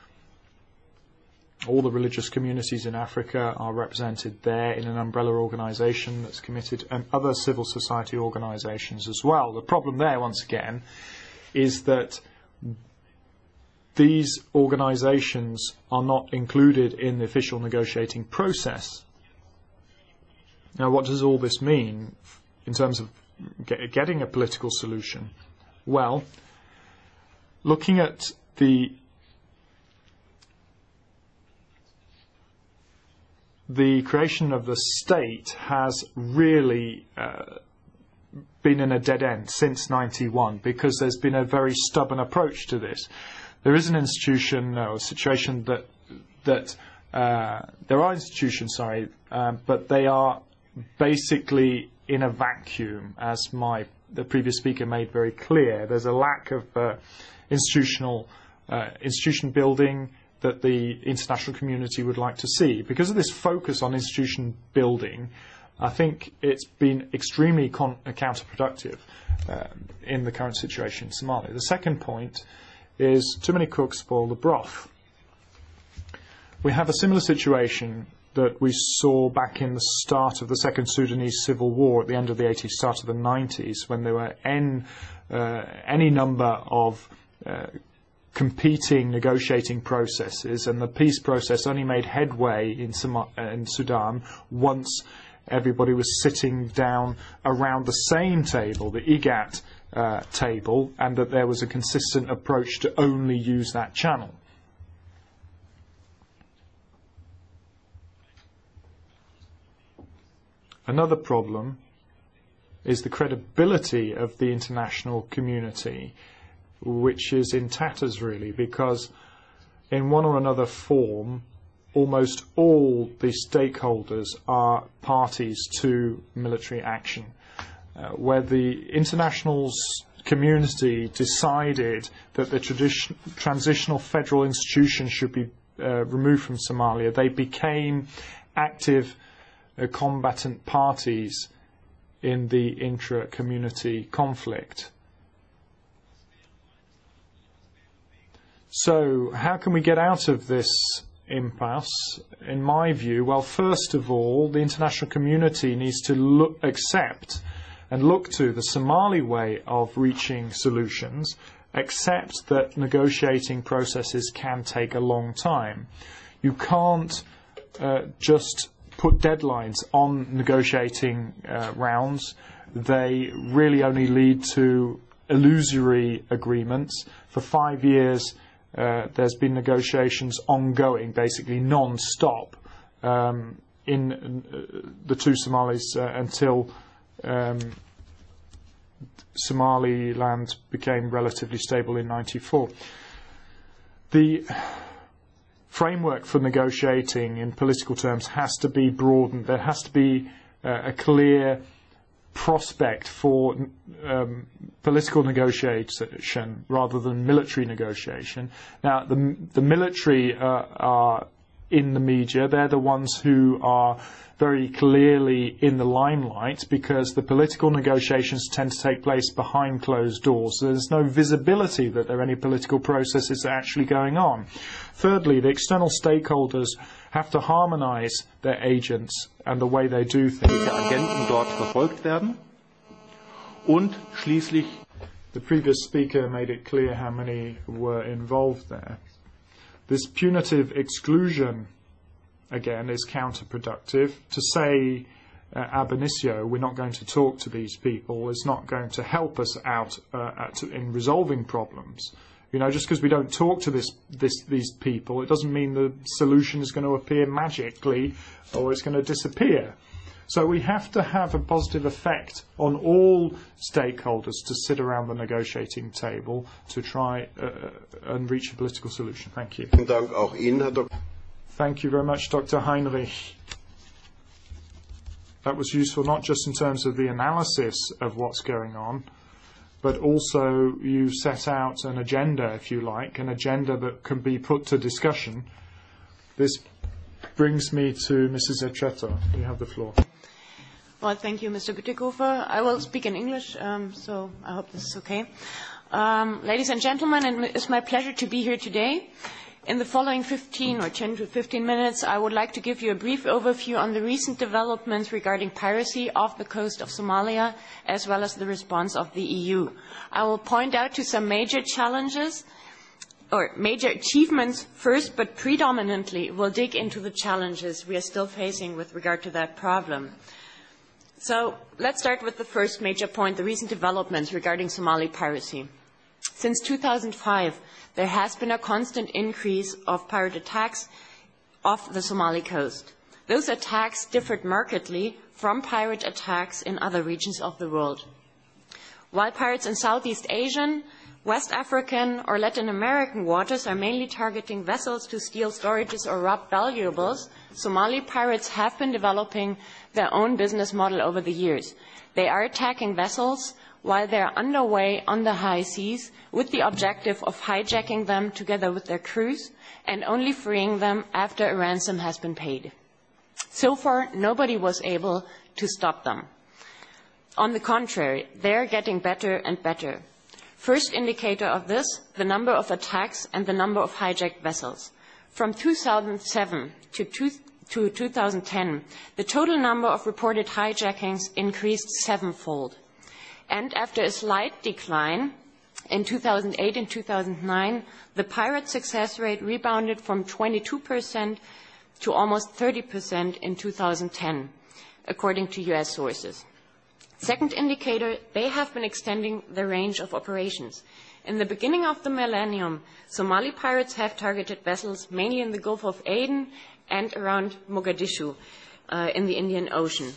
All the religious communities in Africa are represented there in an umbrella organisation that's committed, and other civil society organisations as well. The problem there, once again, is that these organisations are not included in the official negotiating process. Now, what does all this mean in terms of getting a political solution? Well, looking at the the creation of the state has really been in a dead end since 91, because there's been a very stubborn approach to this. There is an institution or situation that there are institutions, but they are basically in a vacuum, as the previous speaker made very clear. There's a lack of institution building that the international community would like to see. Because of this focus on institution building, I think it's been extremely counterproductive in the current situation in Somalia. The second point is too many cooks spoil the broth. We have a similar situation that we saw back in the start of the Second Sudanese Civil War at the end of the 80s, start of the 90s, when there were any number of competing negotiating processes, and the peace process only made headway in Sudan once everybody was sitting down around the same table, the IGAT table, and that there was a consistent approach to only use that channel. Another problem is the credibility of the international community, which is in tatters really, because in one or another form, almost all the stakeholders are parties to military action. Where the international community decided that the transitional federal institution should be removed from Somalia, they became active combatant parties in the intra-community conflict. So how can we get out of this impasse? In my view, well, first of all, the international community needs to accept and look to the Somali way of reaching solutions, accept that negotiating processes can take a long time. You can't just put deadlines on negotiating rounds. They really only lead to illusory agreements. For 5 years, there's been negotiations ongoing, basically non-stop, in the two Somalis until Somaliland became relatively stable in 94. The framework for negotiating in political terms has to be broadened. There has to be a clear prospect for political negotiation rather than military negotiation. Now, the military are in the media. They're the ones who are very clearly in the limelight because the political negotiations tend to take place behind closed doors. So there's no visibility that there are any political processes actually going on. Thirdly, the external stakeholders have to harmonize their agents and the way they do things. Agenten dort verfolgt werden. Und schließlich, the previous speaker made it clear how many were involved there. This punitive exclusion, again, is counterproductive. To say ab initio, we're not going to talk to these people, is not going to help us out in resolving problems. You know, just because we don't talk to these people, it doesn't mean the solution is going to appear magically or it's going to disappear. So we have to have a positive effect on all stakeholders to sit around the negotiating table to try and reach a political solution. Thank you. Thank you very much, Dr. Heinrich. That was useful not just in terms of the analysis of what's going on, but also you set out an agenda, if you like, an agenda that can be put to discussion. This brings me to Mrs. Etcheto. You have the floor. Well, thank you, Mr. Bütikofer. I will speak in English, so I hope this is okay. Ladies and gentlemen, it's my pleasure to be here today. In the following 10 to 15 minutes, I would like to give you a brief overview on the recent developments regarding piracy off the coast of Somalia, as well as the response of the EU. I will point out to some major challenges, or major achievements first, but predominantly will dig into the challenges we are still facing with regard to that problem. So let's start with the first major point, the recent developments regarding Somali piracy. Since 2005, there has been a constant increase of pirate attacks off the Somali coast. Those attacks differed markedly from pirate attacks in other regions of the world. While pirates in Southeast Asian, West African or Latin American waters are mainly targeting vessels to steal storages or rob valuables, Somali pirates have been developing their own business model over the years. They are attacking vessels while they are underway on the high seas with the objective of hijacking them together with their crews and only freeing them after a ransom has been paid. So far, nobody was able to stop them. On the contrary, they are getting better and better. First indicator of this, the number of attacks and the number of hijacked vessels. From 2007 to 2010, the total number of reported hijackings increased sevenfold. And after a slight decline in 2008 and 2009, the pirate success rate rebounded from 22% to almost 30% in 2010, according to U.S. sources. Second indicator, they have been extending the range of operations. In the beginning of the millennium, Somali pirates have targeted vessels mainly in the Gulf of Aden and around Mogadishu in the Indian Ocean.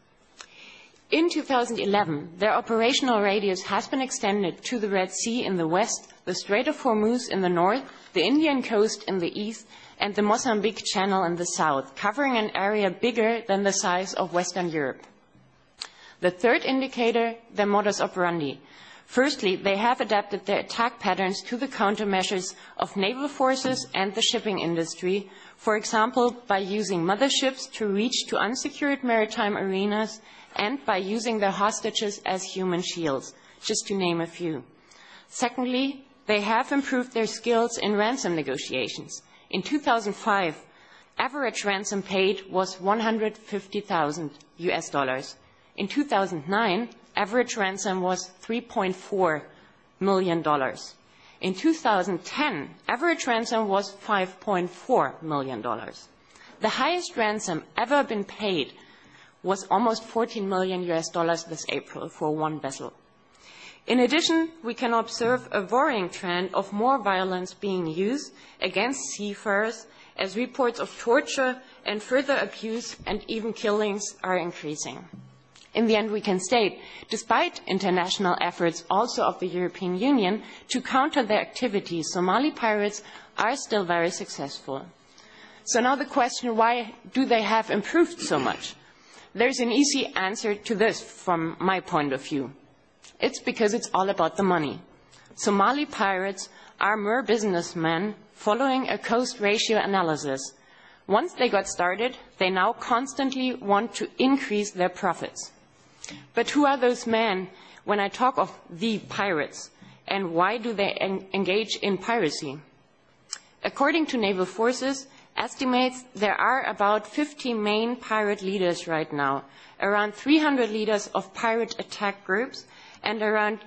In 2011, their operational radius has been extended to the Red Sea in the west, the Strait of Hormuz in the north, the Indian coast in the east, and the Mozambique Channel in the south, covering an area bigger than the size of Western Europe. The third indicator, their modus operandi. Firstly, they have adapted their attack patterns to the countermeasures of naval forces and the shipping industry, for example, by using motherships to reach to unsecured maritime arenas and by using their hostages as human shields, just to name a few. Secondly, they have improved their skills in ransom negotiations. In 2005, average ransom paid was $150,000 US. In 2009, average ransom was $3.4 million. In 2010, average ransom was $5.4 million. The highest ransom ever been paid was almost $14 million US this April for one vessel. In addition, we can observe a worrying trend of more violence being used against seafarers as reports of torture and further abuse and even killings are increasing. In the end, we can state, despite international efforts also of the European Union to counter their activities, Somali pirates are still very successful. So now the question, why do they have improved so much? There's an easy answer to this from my point of view. It's because it's all about the money. Somali pirates are mere businessmen following a cost ratio analysis. Once they got started, they now constantly want to increase their profits. But who are those men when I talk of the pirates, and why do they engage in piracy? According to naval forces estimates, there are about 50 main pirate leaders right now, around 300 leaders of pirate attack groups, and around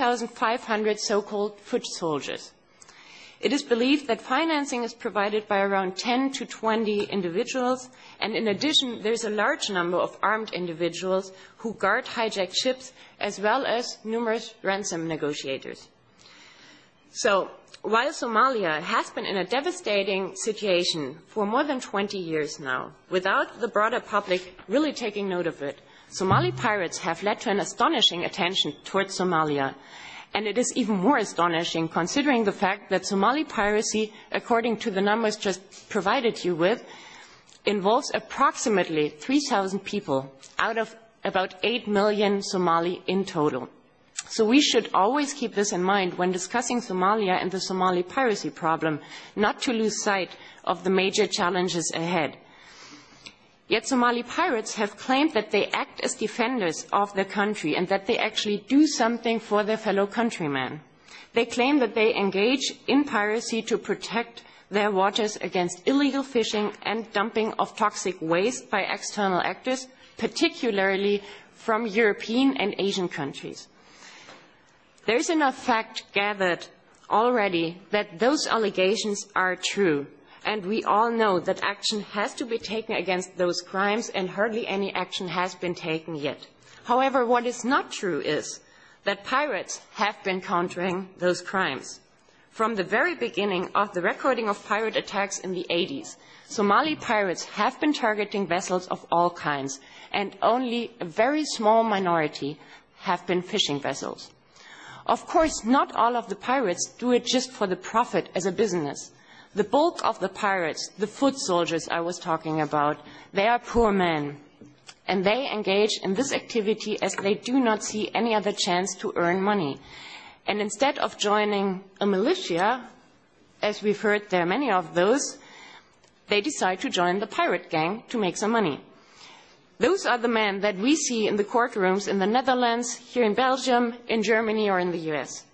2,500 so-called foot soldiers. It is believed that financing is provided by around 10 to 20 individuals, and in addition, there's a large number of armed individuals who guard hijacked ships, as well as numerous ransom negotiators. So, while Somalia has been in a devastating situation for more than 20 years now, without the broader public really taking note of it, Somali pirates have led to an astonishing attention towards Somalia. And it is even more astonishing considering the fact that Somali piracy, according to the numbers just provided you with, involves approximately 3,000 people out of about 8 million Somali in total. So we should always keep this in mind when discussing Somalia and the Somali piracy problem, not to lose sight of the major challenges ahead. Yet Somali pirates have claimed that they act as defenders of their country and that they actually do something for their fellow countrymen. They claim that they engage in piracy to protect their waters against illegal fishing and dumping of toxic waste by external actors, particularly from European and Asian countries. There is enough fact gathered already that those allegations are true. And we all know that action has to be taken against those crimes, and hardly any action has been taken yet. However, what is not true is that pirates have been countering those crimes. From the very beginning of the recording of pirate attacks in the 80s, Somali pirates have been targeting vessels of all kinds, and only a very small minority have been fishing vessels. Of course, not all of the pirates do it just for the profit as a business. The bulk of the pirates, the foot soldiers I was talking about, they are poor men, and they engage in this activity as they do not see any other chance to earn money. And instead of joining a militia, as we've heard there are many of those, they decide to join the pirate gang to make some money. Those are the men that we see in the courtrooms in the Netherlands, here in Belgium, in Germany, or in the US.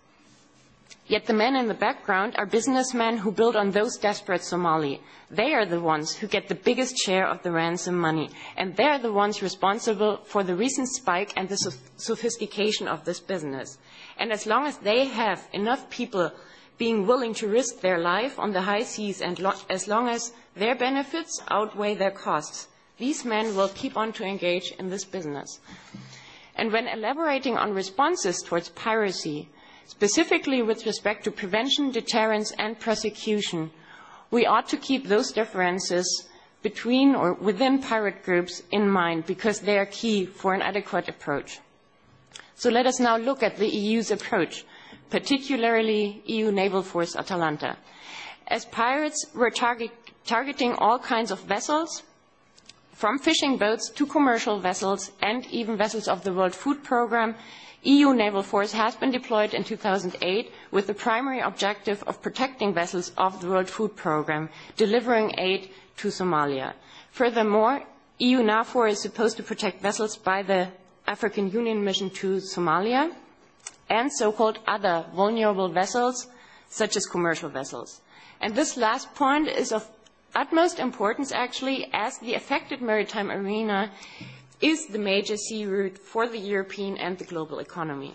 Yet the men in the background are businessmen who build on those desperate Somali. They are the ones who get the biggest share of the ransom money, and they're the ones responsible for the recent spike and the sophistication of this business. And as long as they have enough people being willing to risk their life on the high seas, and as long as their benefits outweigh their costs, these men will keep on to engage in this business. And when elaborating on responses towards piracy, specifically with respect to prevention, deterrence, and prosecution, we ought to keep those differences between or within pirate groups in mind, because they are key for an adequate approach. So let us now look at the EU's approach, particularly EU Naval Force Atalanta. As pirates were targeting all kinds of vessels, from fishing boats to commercial vessels and even vessels of the World Food Programme, EU Naval Force has been deployed in 2008 with the primary objective of protecting vessels of the World Food Programme, delivering aid to Somalia. Furthermore, EU NAVFOR is supposed to protect vessels by the African Union mission to Somalia and so-called other vulnerable vessels, such as commercial vessels. And this last point is of utmost importance, actually, as the affected maritime arena is the major sea route for the European and the global economy.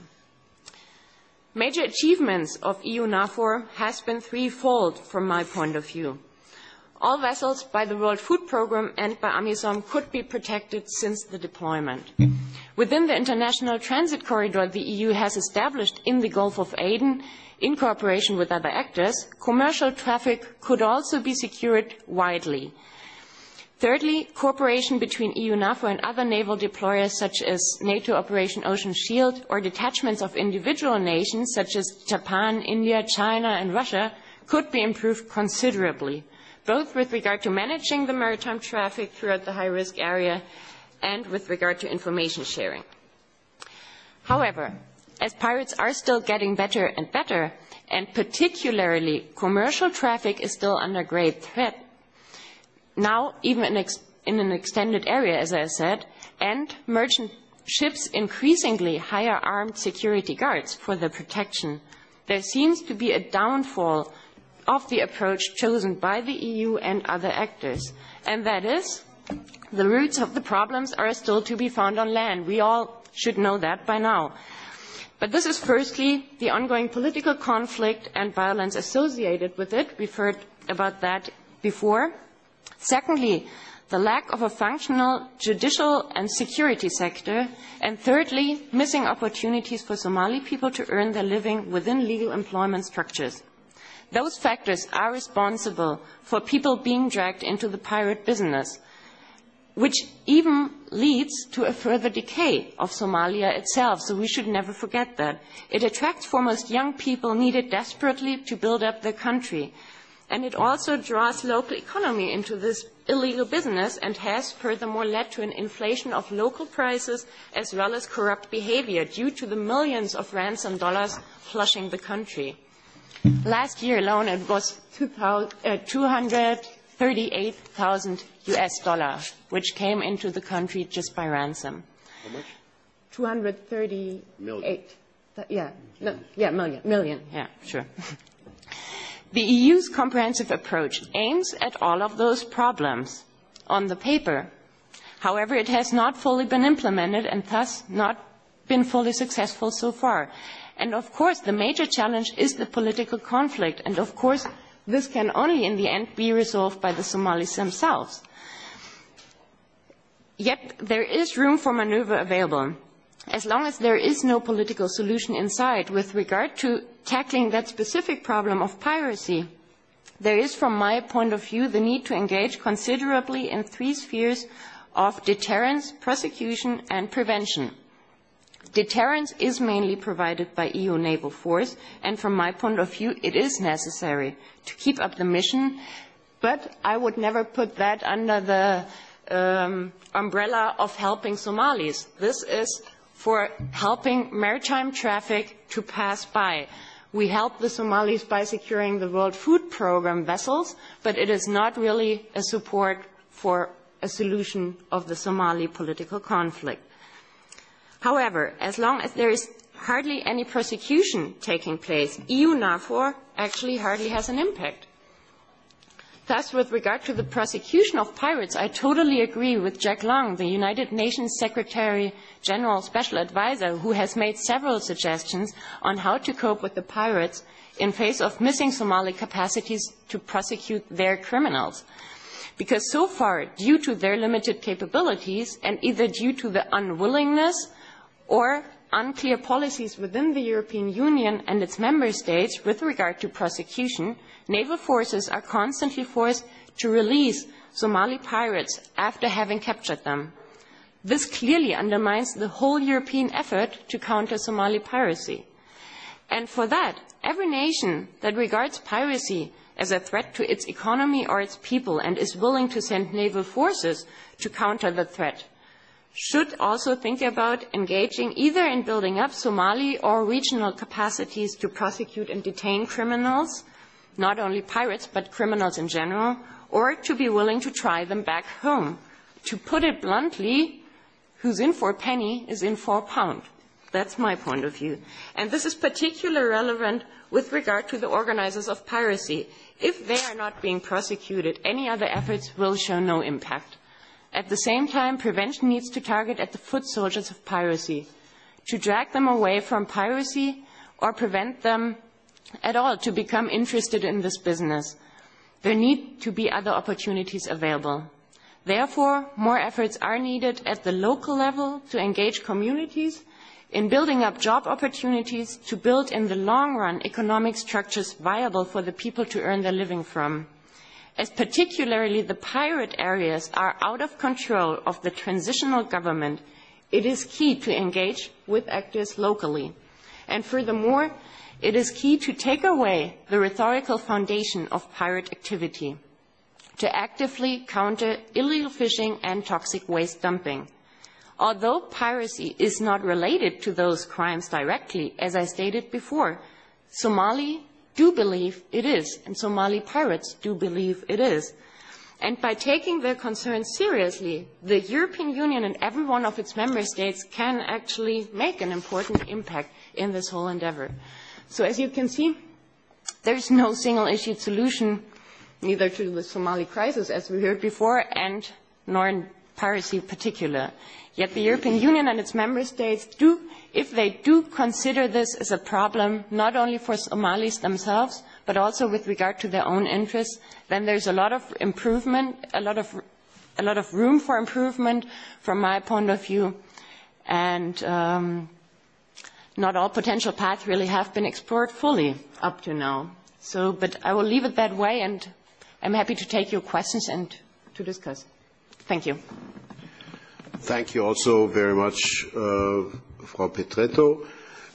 Major achievements of EU NAVFOR has been threefold from my point of view. All vessels by the World Food Programme and by AMISOM could be protected since the deployment. Within the international transit corridor the EU has established in the Gulf of Aden, in cooperation with other actors, commercial traffic could also be secured widely. Thirdly, cooperation between EU NAVFOR and other naval deployers such as NATO Operation Ocean Shield or detachments of individual nations such as Japan, India, China and Russia could be improved considerably, both with regard to managing the maritime traffic throughout the high-risk area and with regard to information sharing. However, as pirates are still getting better and better, and particularly commercial traffic is still under great threat, now even in an extended area, as I said, and merchant ships increasingly hire armed security guards for their protection, there seems to be a downfall of the approach chosen by the EU and other actors, and that is the roots of the problems are still to be found on land. We all should know that by now. But this is firstly the ongoing political conflict and violence associated with it. We've heard about that before. Secondly, the lack of a functional judicial and security sector. And thirdly, missing opportunities for Somali people to earn their living within legal employment structures. Those factors are responsible for people being dragged into the pirate business, which even leads to a further decay of Somalia itself, so we should never forget that. It attracts foremost young people needed desperately to build up their country, and it also draws local economy into this illegal business and has furthermore led to an inflation of local prices as well as corrupt behavior due to the millions of ransom dollars flushing the country. Last year alone, it was $238,000 US, which came into the country just by ransom. How much? 238. Million. Million, yeah, sure. The EU's comprehensive approach aims at all of those problems on the paper. However, it has not fully been implemented and thus not been fully successful so far. And of course, the major challenge is the political conflict. And of course, this can only in the end be resolved by the Somalis themselves. Yet there is room for maneuver available. As long as there is no political solution in sight with regard to tackling that specific problem of piracy, there is, from my point of view, the need to engage considerably in 3 spheres of deterrence, prosecution, and prevention. Deterrence is mainly provided by EU naval force, and from my point of view, it is necessary to keep up the mission, but I would never put that under the umbrella of helping Somalis. This is for helping maritime traffic to pass by. We help the Somalis by securing the World Food Programme vessels, but it is not really a support for a solution of the Somali political conflict. However, as long as there is hardly any prosecution taking place, EU NAVFOR actually hardly has an impact. Thus, with regard to the prosecution of pirates, I totally agree with Jack Long, the United Nations Secretary General Special Advisor, who has made several suggestions on how to cope with the pirates in face of missing Somali capacities to prosecute their criminals. Because so far, due to their limited capabilities, and either due to the unwillingness or unclear policies within the European Union and its member states with regard to prosecution, naval forces are constantly forced to release Somali pirates after having captured them. This clearly undermines the whole European effort to counter Somali piracy. And for that, every nation that regards piracy as a threat to its economy or its people and is willing to send naval forces to counter the threat should also think about engaging either in building up Somali or regional capacities to prosecute and detain criminals, not only pirates, but criminals in general, or to be willing to try them back home. To put it bluntly, who's in for a penny is in for a pound. That's my point of view. And this is particularly relevant with regard to the organizers of piracy. If they are not being prosecuted, any other efforts will show no impact. At the same time, prevention needs to target at the foot soldiers of piracy, to drag them away from piracy or prevent them at all to become interested in this business. There need to be other opportunities available. Therefore, more efforts are needed at the local level to engage communities in building up job opportunities to build in the long run economic structures viable for the people to earn their living from. As particularly the pirate areas are out of control of the transitional government, it is key to engage with actors locally. And furthermore, it is key to take away the rhetorical foundation of pirate activity, to actively counter illegal fishing and toxic waste dumping. Although piracy is not related to those crimes directly, as I stated before, Somali do believe it is, and Somali pirates do believe it is. And by taking their concerns seriously, the European Union and every one of its member states can actually make an important impact in this whole endeavor. So as you can see, there is no single-issued solution, neither to the Somali crisis, as we heard before, and nor in piracy in particular. Yet the European Union and its member states do, if they do consider this as a problem, not only for Somalis themselves, but also with regard to their own interests, then there's a lot of improvement, a lot of room for improvement from my point of view, and not all potential paths really have been explored fully up to now. So, but I will leave it that way, and I'm happy to take your questions and to discuss. Thank you. Thank you also very much, Frau Petretto.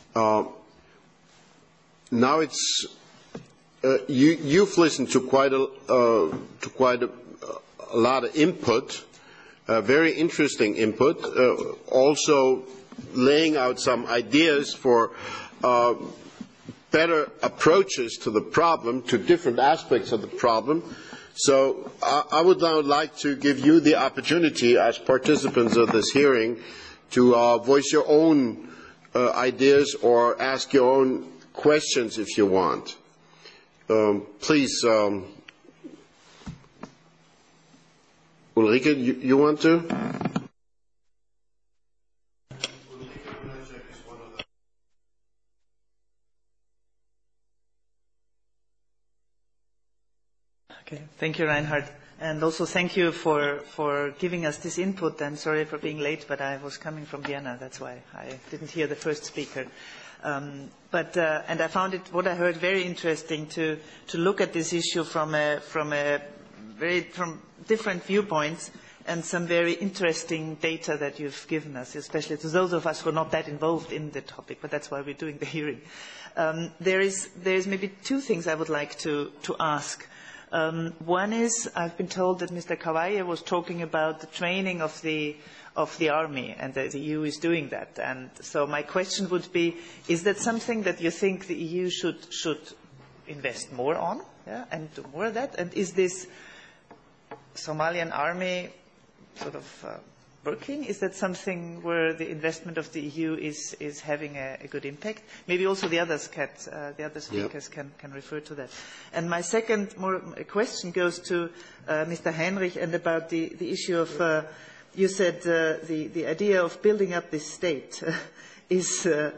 Now it's you've listened to quite a lot of input, very interesting input. Also, laying out some ideas for better approaches to the problem, to different aspects of the problem. So I would now like to give you the opportunity as participants of this hearing to voice your own ideas or ask your own questions if you want. Please, Ulrike, you want to? Okay, Thank you, Reinhard. And also thank you for giving us this input. And sorry for being late, but I was coming from Vienna. That's why I didn't hear the first speaker. And I found what I heard very interesting to look at this issue from different viewpoints, and some very interesting data that you've given us, especially to those of us who are not that involved in the topic, but that's why we're doing the hearing. There's maybe two things I would like to ask. One is, I've been told that Mr. Kavaye was talking about the training of the army, and the EU is doing that. And so my question would be, is that something that you think the EU should invest more on, and do more of that? And is this Somalian army sort of working? Is that something where the investment of the EU is having a good impact? Maybe also the other speakers can refer to that. And my second question goes to Mr. Heinrich, and about the issue of, you said the idea of building up this state is the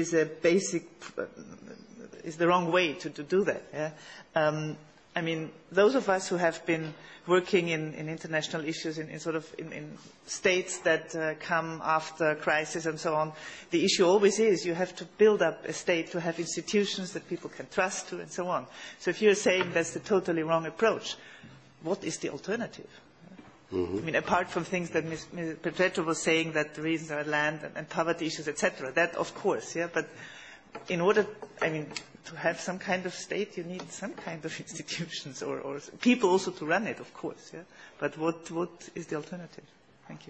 wrong way to do that. Yeah? I mean, those of us who have been working in international issues in states that come after crisis and so on, the issue always is you have to build up a state to have institutions that people can trust to and so on. So if you're saying that's the totally wrong approach, what is the alternative? Mm-hmm. I mean, apart from things that Ms. Petretto was saying, that the reasons are land and poverty issues, etc. That, of course, yeah. But in order, to have some kind of state, you need some kind of institutions or people also to run it, of course. Yeah? But what is the alternative? Thank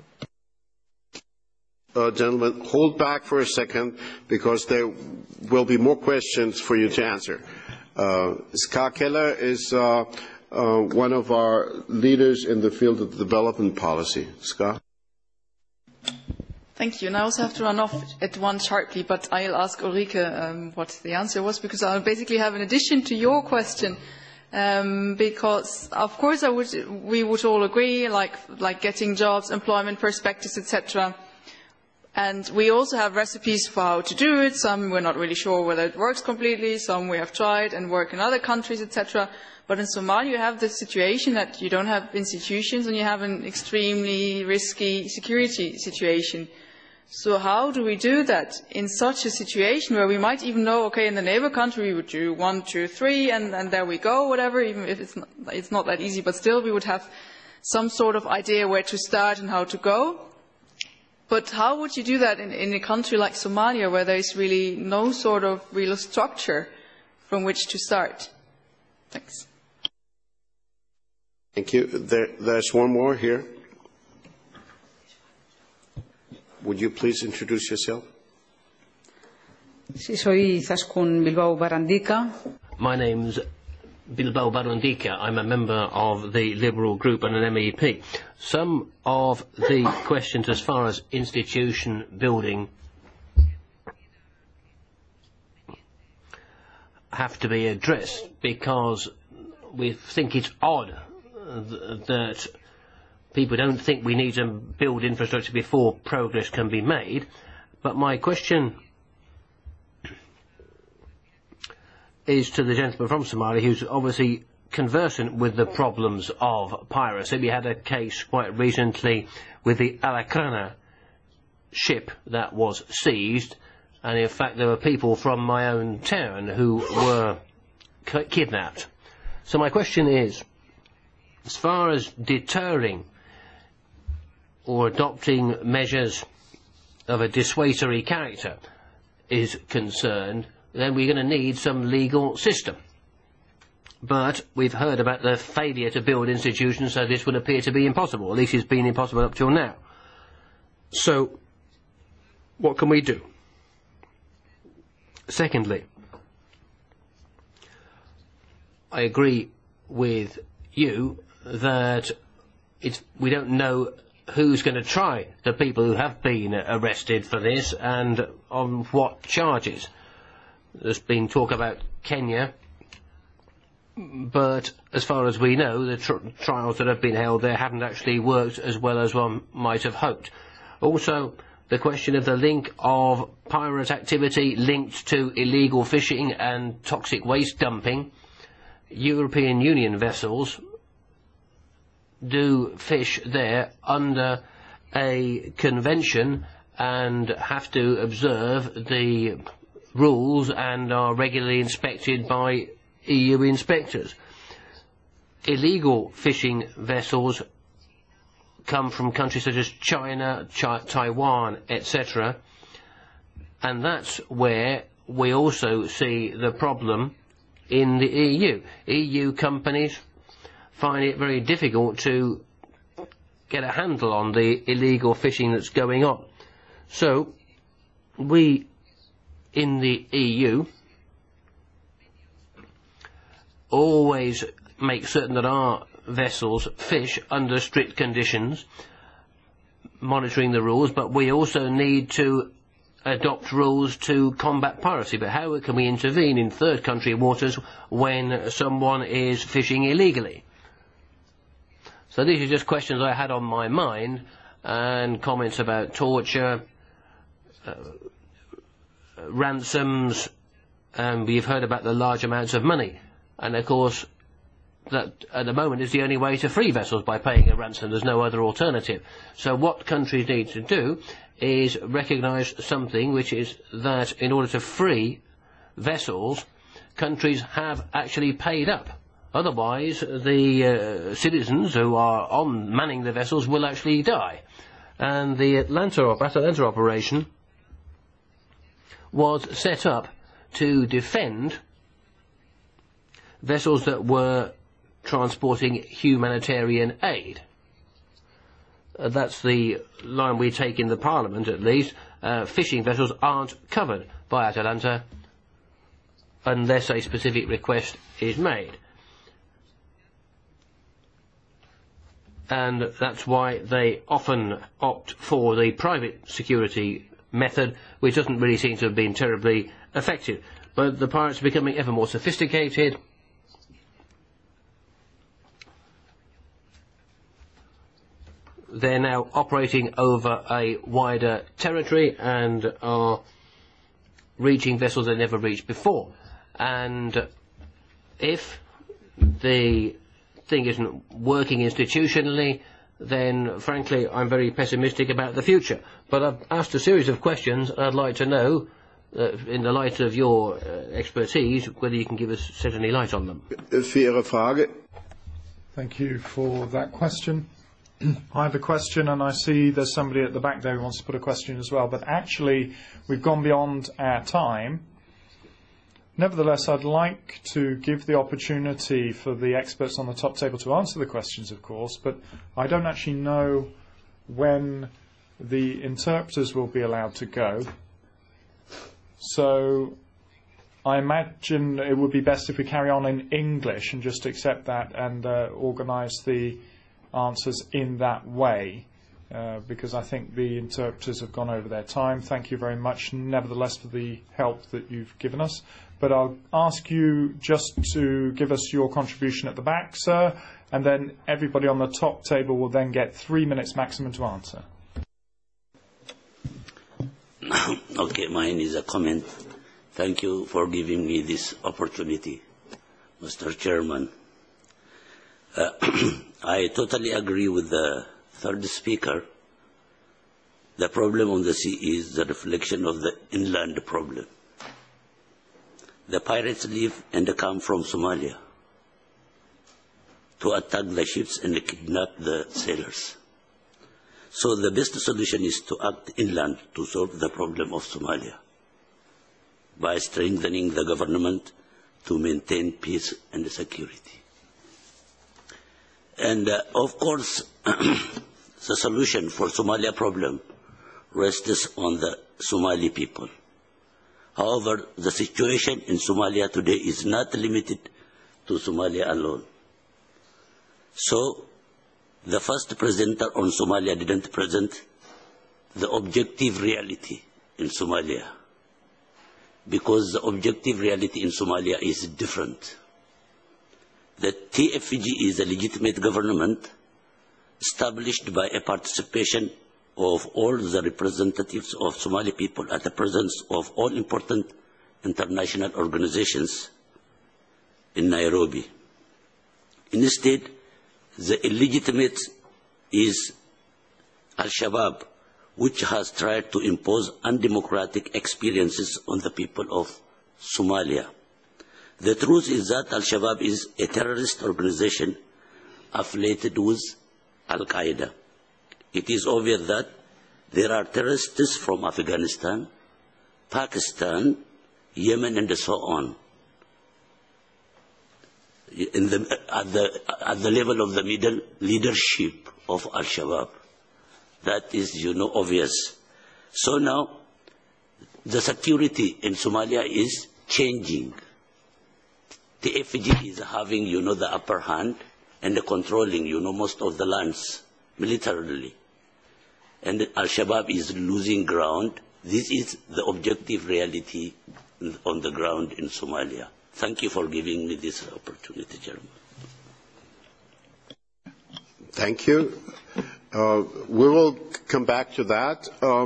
you. Gentlemen, hold back for a second, because there will be more questions for you to answer. Ska Keller is one of our leaders in the field of development policy. Ska? Thank you. And I also have to run off at once sharply, but I'll ask Ulrike what the answer was, because I'll basically have an addition to your question. Because, of course, we would all agree, like getting jobs, employment perspectives, etc. And we also have recipes for how to do it. Some we're not really sure whether it works completely. Some we have tried and work in other countries, etc. But in Somalia, you have the situation that you don't have institutions and you have an extremely risky security situation. So how do we do that in such a situation where we might even know, okay, in the neighbor country we would do 1, 2, 3, and there we go, whatever, even if it's not that easy, but still we would have some sort of idea where to start and how to go. But how would you do that in a country like Somalia, where there is really no sort of real structure from which to start? Thanks. Thank you. There's one more here. Would you please introduce yourself? Sí, soy Izaskun Bilbao Barandica. My name's Bilbao Barandica. I'm a member of the Liberal Group and an MEP. Some of the questions as far as institution building have to be addressed, because we think it's odd that people don't think we need to build infrastructure before progress can be made. But my question is to the gentleman from Somalia, who's obviously conversant with the problems of piracy. We had a case quite recently with the Alakrana ship that was seized, and in fact there were people from my own town who were kidnapped. So my question is, as far as deterring or adopting measures of a dissuasory character is concerned, then we're going to need some legal system. But we've heard about the failure to build institutions, so this would appear to be impossible. At least it's been impossible up till now. So, what can we do? Secondly, I agree with you that we don't know who's going to try the people who have been arrested for this and on what charges. There's been talk about Kenya, but as far as we know, the trials that have been held there haven't actually worked as well as one might have hoped. Also, the question of the link of pirate activity linked to illegal fishing and toxic waste dumping. European Union vessels do fish there under a convention and have to observe the rules and are regularly inspected by EU inspectors. Illegal fishing vessels come from countries such as China, Taiwan, etc. And that's where we also see the problem in the EU. EU companies find it very difficult to get a handle on the illegal fishing that's going on. So, we in the EU always make certain that our vessels fish under strict conditions, monitoring the rules, but we also need to adopt rules to combat piracy. But how can we intervene in third country waters when someone is fishing illegally? So these are just questions I had on my mind, and comments about torture, ransoms, and we've heard about the large amounts of money. And of course, that at the moment is the only way to free vessels, by paying a ransom. There's no other alternative. So what countries need to do is recognise something, which is that in order to free vessels, countries have actually paid up. Otherwise, the citizens who are manning the vessels will actually die. And the Atalanta operation was set up to defend vessels that were transporting humanitarian aid. That's the line we take in the Parliament, at least. Fishing vessels aren't covered by Atalanta unless a specific request is made. And that's why they often opt for the private security method, which doesn't really seem to have been terribly effective. But the pirates are becoming ever more sophisticated. They're now operating over a wider territory and are reaching vessels they never reached before. And if the thing isn't working institutionally, then frankly I'm very pessimistic about the future. But I've asked a series of questions, and I'd like to know, in the light of your expertise, whether you can shed any light on them. Thank you for that question. I have a question, and I see there's somebody at the back there who wants to put a question as well, but actually we've gone beyond our time. Nevertheless, I'd like to give the opportunity for the experts on the top table to answer the questions, of course, but I don't actually know when the interpreters will be allowed to go. So I imagine it would be best if we carry on in English and just accept that and organise the answers in that way, because I think the interpreters have gone over their time. Thank you very much, nevertheless, for the help that you've given us. But I'll ask you just to give us your contribution at the back, sir, and then everybody on the top table will then get 3 minutes maximum to answer. Okay, mine is a comment. Thank you for giving me this opportunity, Mr. Chairman. I totally agree with the third speaker. The problem on the sea is the reflection of the inland problem. The pirates leave and come from Somalia to attack the ships and kidnap the sailors. So the best solution is to act inland to solve the problem of Somalia by strengthening the government to maintain peace and security. And of course, the solution for Somalia problem rests on the Somali people. However, the situation in Somalia today is not limited to Somalia alone. So, the first presenter on Somalia didn't present the objective reality in Somalia, because the objective reality in Somalia is different. The TFG is a legitimate government established by a participation of all the representatives of Somali people at the presence of all important international organizations in Nairobi. Instead, The illegitimate is Al-Shabaab, which has tried to impose undemocratic experiences on the people of Somalia. The truth is that Al-Shabaab is a terrorist organization affiliated with Al-Qaeda. It is obvious that there are terrorists from Afghanistan, Pakistan, Yemen, and so on, at the level of the middle leadership of Al-Shabaab. That is, obvious. So now, the security in Somalia is changing. The FG is having, the upper hand and controlling, most of the lands militarily. And Al-Shabaab is losing ground. This is the objective reality on the ground in Somalia. Thank you for giving me this opportunity, Chairman. Thank you. We will come back to that.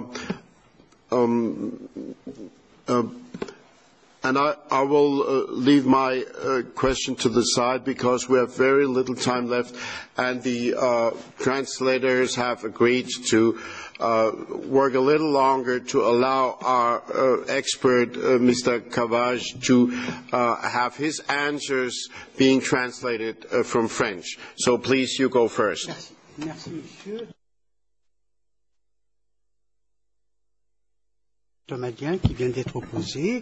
And I will leave my question to the side because we have very little time left, and the translators have agreed to work a little longer to allow our expert, Mr. Cavage, to have his answers being translated from French. So please, you go first. Merci, monsieur. Somalien qui vient d'être opposé.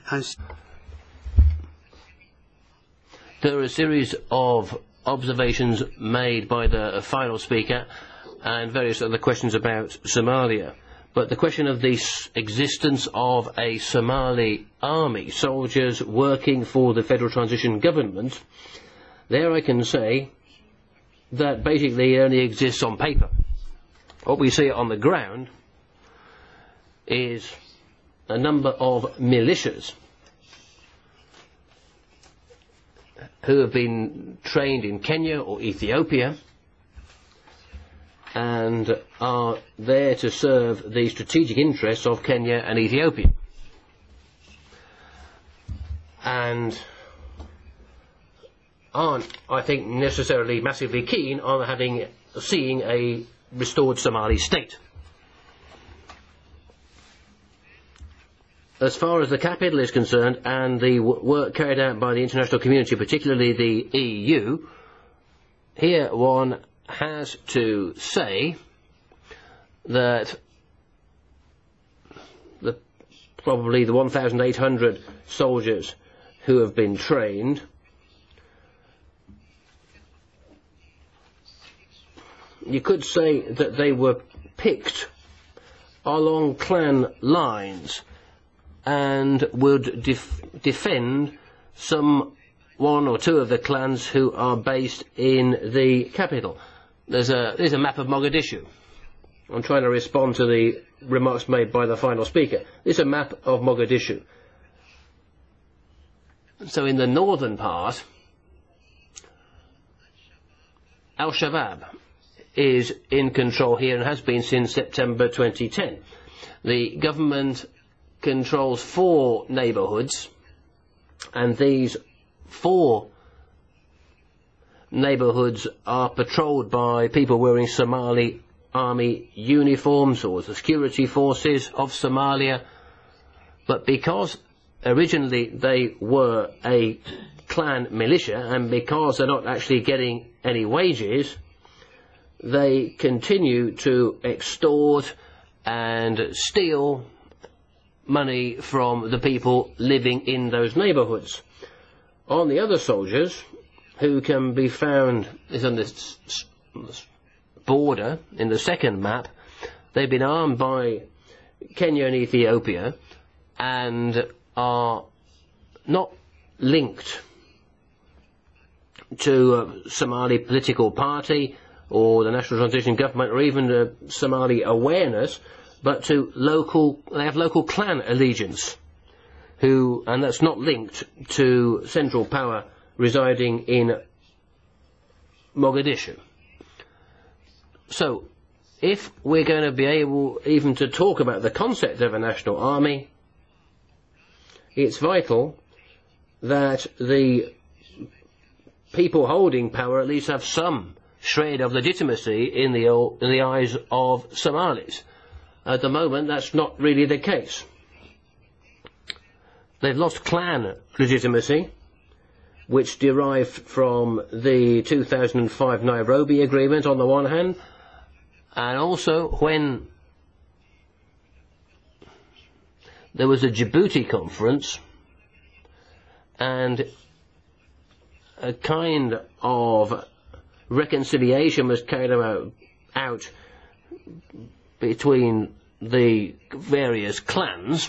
There are a series of observations made by the final speaker and various other questions about Somalia. But the question of the existence of a Somali army, soldiers working for the federal transition government, there I can say that basically it only exists on paper. What we see on the ground is a number of militias who have been trained in Kenya or Ethiopia and are there to serve the strategic interests of Kenya and Ethiopia. And aren't, I think, necessarily massively keen on seeing a restored Somali state. As far as the capital is concerned and the work carried out by the international community, particularly the EU, here one has to say that probably the 1,800 soldiers who have been trained you could say that they were picked along clan lines and would defend one or two of the clans who are based in the capital. There's a map of Mogadishu. I'm trying to respond to the remarks made by the final speaker. This is a map of Mogadishu. So in the northern part, Al-Shabaab is in control here and has been since September 2010. The government controls 4 neighbourhoods, and these 4 neighbourhoods are patrolled by people wearing Somali army uniforms or the security forces of Somalia. But because originally they were a clan militia, and because they're not actually getting any wages, they continue to extort and steal money from the people living in those neighbourhoods. On the other soldiers, who can be found is on this border in the second map, they've been armed by Kenya and Ethiopia and are not linked to a Somali political party or the National Transition Government or even the Somali awareness, but to they have local clan allegiance, and that's not linked to central power residing in Mogadishu. So, if we're going to be able even to talk about the concept of a national army, it's vital that the people holding power at least have some shred of legitimacy in the eyes of Somalis. At the moment, that's not really the case. They've lost clan legitimacy, which derived from the 2005 Nairobi Agreement on the one hand, and also when there was a Djibouti conference and a kind of reconciliation was carried out between the various clans.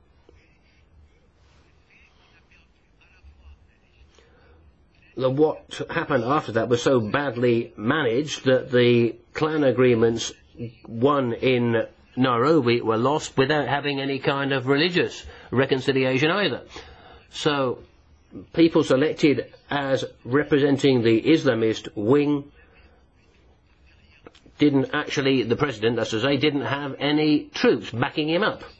What happened after that was so badly managed that the clan agreements won in Nairobi were lost without having any kind of religious reconciliation either. So people selected as representing the Islamist wing didn't actually, the president, that's to say, didn't have any troops backing him up.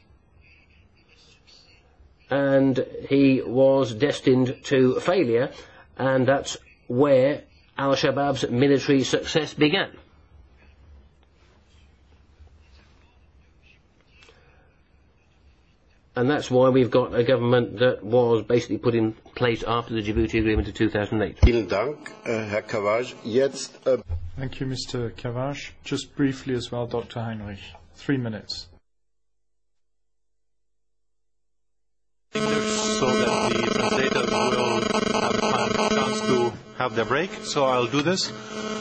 And he was destined to failure, and that's where Al-Shabaab's military success began. And that's why we've got a government that was basically put in place after the Djibouti Agreement of 2008. Vielen Dank, Herr Kavaj. Jetzt, Thank you, Mr. Kavaj. Just briefly as well, Dr. Heinrich. 3 minutes. English so that the translators will have a chance to have their break, so I'll do this.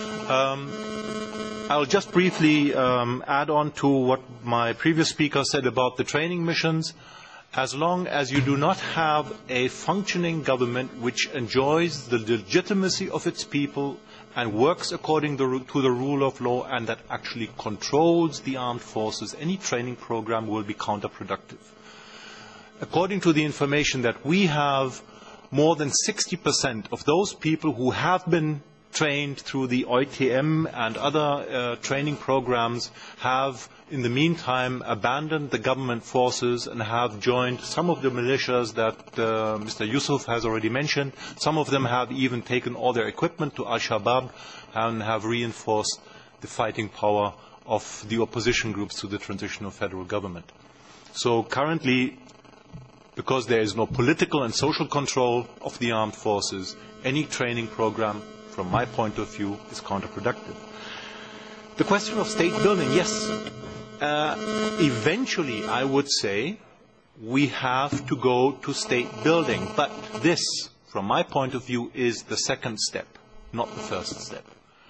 I'll just briefly add on to what my previous speaker said about the training missions. As long as you do not have a functioning government which enjoys the legitimacy of its people and works according to the rule of law and that actually controls the armed forces, any training program will be counterproductive. According to the information that we have, more than 60% of those people who have been trained through the OITM and other training programs have, in the meantime, abandoned the government forces and have joined some of the militias that Mr. Yusuf has already mentioned. Some of them have even taken all their equipment to Al-Shabaab and have reinforced the fighting power of the opposition groups to the transitional federal government. So currently, because there is no political and social control of the armed forces, any training program, from my point of view, is counterproductive. The question of state building, yes. Eventually, I would say, we have to go to state building. But this, from my point of view, is the second step, not the first step.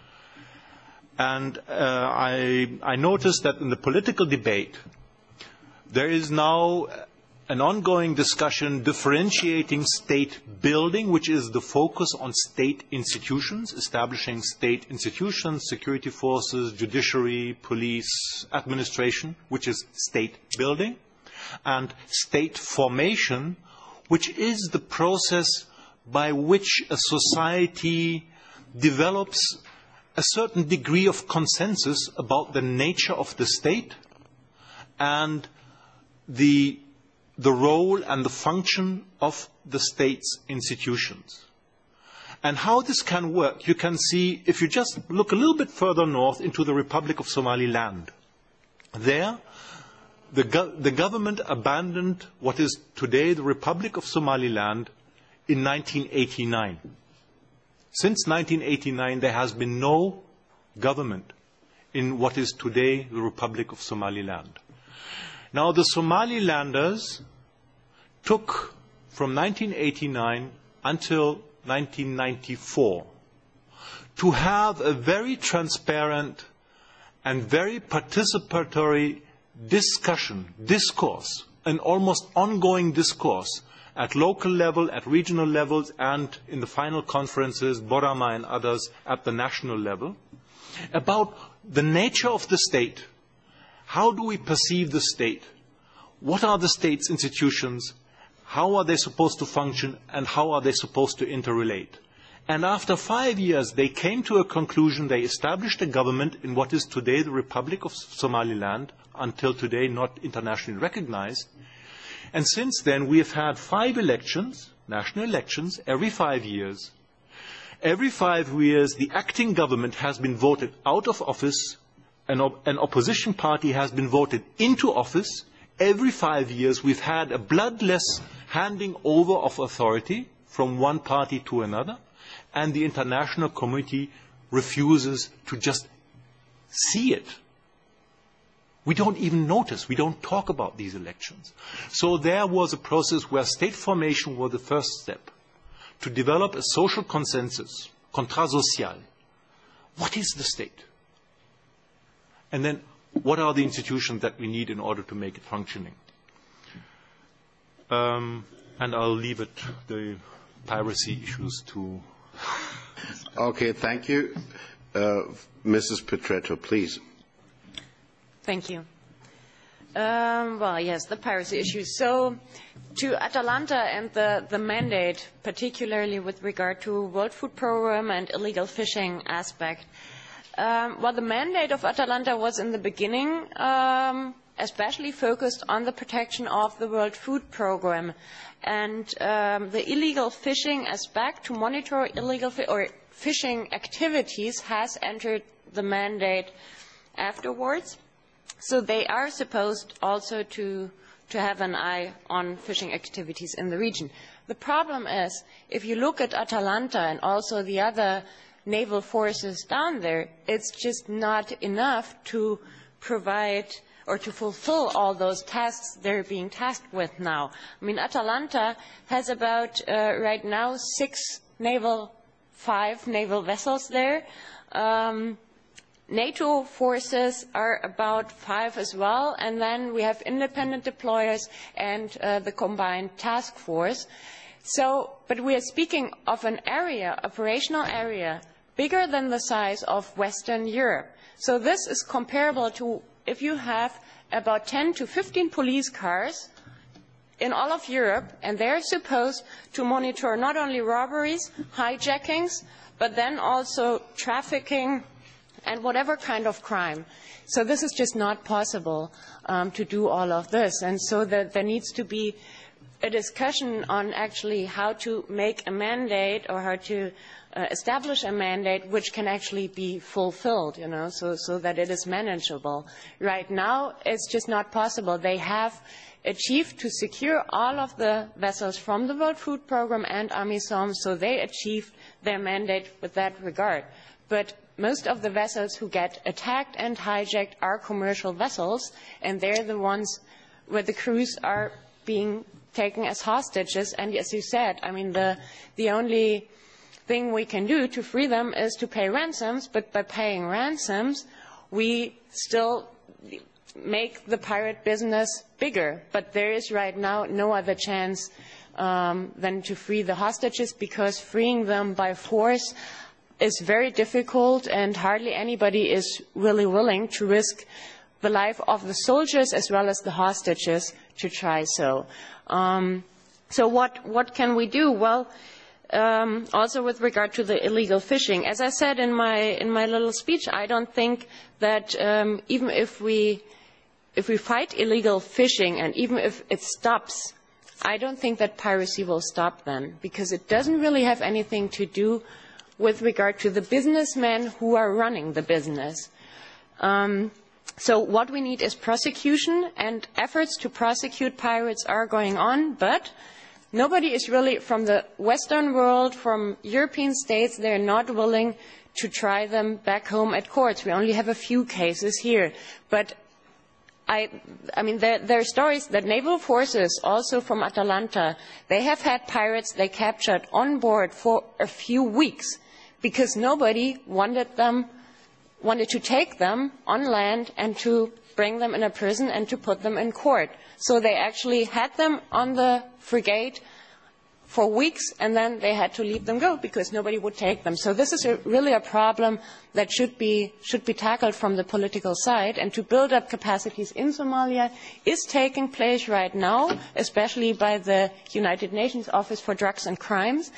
And I noticed that in the political debate, there is now an ongoing discussion differentiating state building, which is the focus on state institutions, establishing state institutions, security forces, judiciary, police, administration, which is state building, and state formation, which is the process by which a society develops a certain degree of consensus about the nature of the state and the role and the function of the state's institutions. And how this can work, you can see if you just look a little bit further north into the Republic of Somaliland. There, the government abandoned what is today the Republic of Somaliland in 1989. Since 1989, there has been no government in what is today the Republic of Somaliland. Now, the Somalilanders took from 1989 until 1994 to have a very transparent and very participatory discourse, an almost ongoing discourse at local level, at regional levels, and in the final conferences, Borama and others, at the national level, about the nature of the state. How do we perceive the state? What are the state's institutions? How are they supposed to function? And how are they supposed to interrelate? And after 5 years, they came to a conclusion. They established a government in what is today the Republic of Somaliland, until today not internationally recognized. And since then, we have had 5 elections, national elections, every 5 years. Every 5 years, the acting government has been voted out of office, an opposition party has been voted into office. Every 5 years, we've had a bloodless handing over of authority from one party to another, and the international community refuses to just see it. We don't even notice. We don't talk about these elections. So there was a process where state formation was the first step to develop a social consensus, contrat social. What is the state? And then what are the institutions that we need in order to make it functioning? And I'll leave it, the piracy issues to... Okay, thank you. Mrs. Petretto, please. Thank you. Well, yes, the piracy issue. So, to Atalanta and the mandate, particularly with regard to World Food Programme and illegal fishing aspect. Well, the mandate of Atalanta was in the beginning especially focused on the protection of the World Food Programme. And the illegal fishing aspect, to monitor illegal fishing activities, has entered the mandate afterwards. So they are supposed also to have an eye on fishing activities in the region. The problem is, if you look at Atalanta and also the other naval forces down there, it's just not enough to provide or to fulfill all those tasks they're being tasked with now. I mean, Atalanta has about, right now, 5 naval vessels there. NATO forces are about 5 as well, and then we have independent deployers and the combined task force. So, but we are speaking of an area, operational area, bigger than the size of Western Europe. So this is comparable to if you have about 10 to 15 police cars in all of Europe, and they're supposed to monitor not only robberies, hijackings, but then also trafficking and whatever kind of crime. So this is just not possible to do all of this. And so there needs to be a discussion on actually how to make a mandate or how to establish a mandate which can actually be fulfilled, you know, so that it is manageable. Right now, it's just not possible. They have achieved to secure all of the vessels from the World Food Programme and AMISOM, so they achieved their mandate with that regard. But most of the vessels who get attacked and hijacked are commercial vessels, and they're the ones where the crews are being taken as hostages. And as you said, I mean, the only thing we can do to free them is to pay ransoms, but by paying ransoms, we still make the pirate business bigger. But there is right now no other chance than to free the hostages, because freeing them by force is very difficult, and hardly anybody is really willing to risk the life of the soldiers as well as the hostages to try so. So what can we do? Well, also with regard to the illegal fishing, as I said in my little speech, I don't think that even if we fight illegal fishing and even if it stops, I don't think that piracy will stop then, because it doesn't really have anything to do with regard to the businessmen who are running the business. So what we need is prosecution, and efforts to prosecute pirates are going on, but nobody is really, from the Western world, from European states, they're not willing to try them back home at courts. We only have a few cases here. But I mean, there are stories that naval forces, also from Atalanta, they have had pirates they captured on board for a few weeks, because nobody wanted to take them on land and to bring them in a prison and to put them in court. So they actually had them on the frigate for weeks, and then they had to leave them go because nobody would take them. So this is really a problem that should be tackled from the political side, and to build up capacities in Somalia is taking place right now, especially by the United Nations Office for Drugs and Crimes.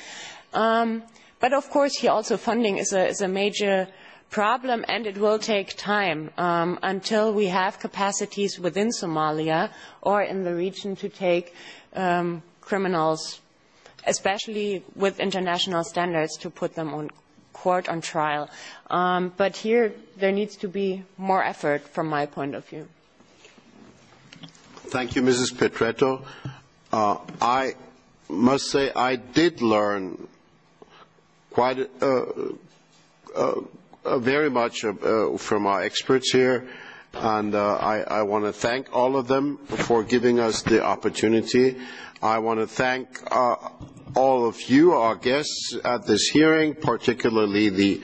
But of course, here also funding is a major problem, and it will take time until we have capacities within Somalia or in the region to take criminals especially with international standards, to put them on court, on trial. But here there needs to be more effort from my point of view. Thank you, Mrs. Petretto. I must say I did learn quite very much from our experts here, and I want to thank all of them for giving us the opportunity. I want to thank all of you, our guests at this hearing, particularly the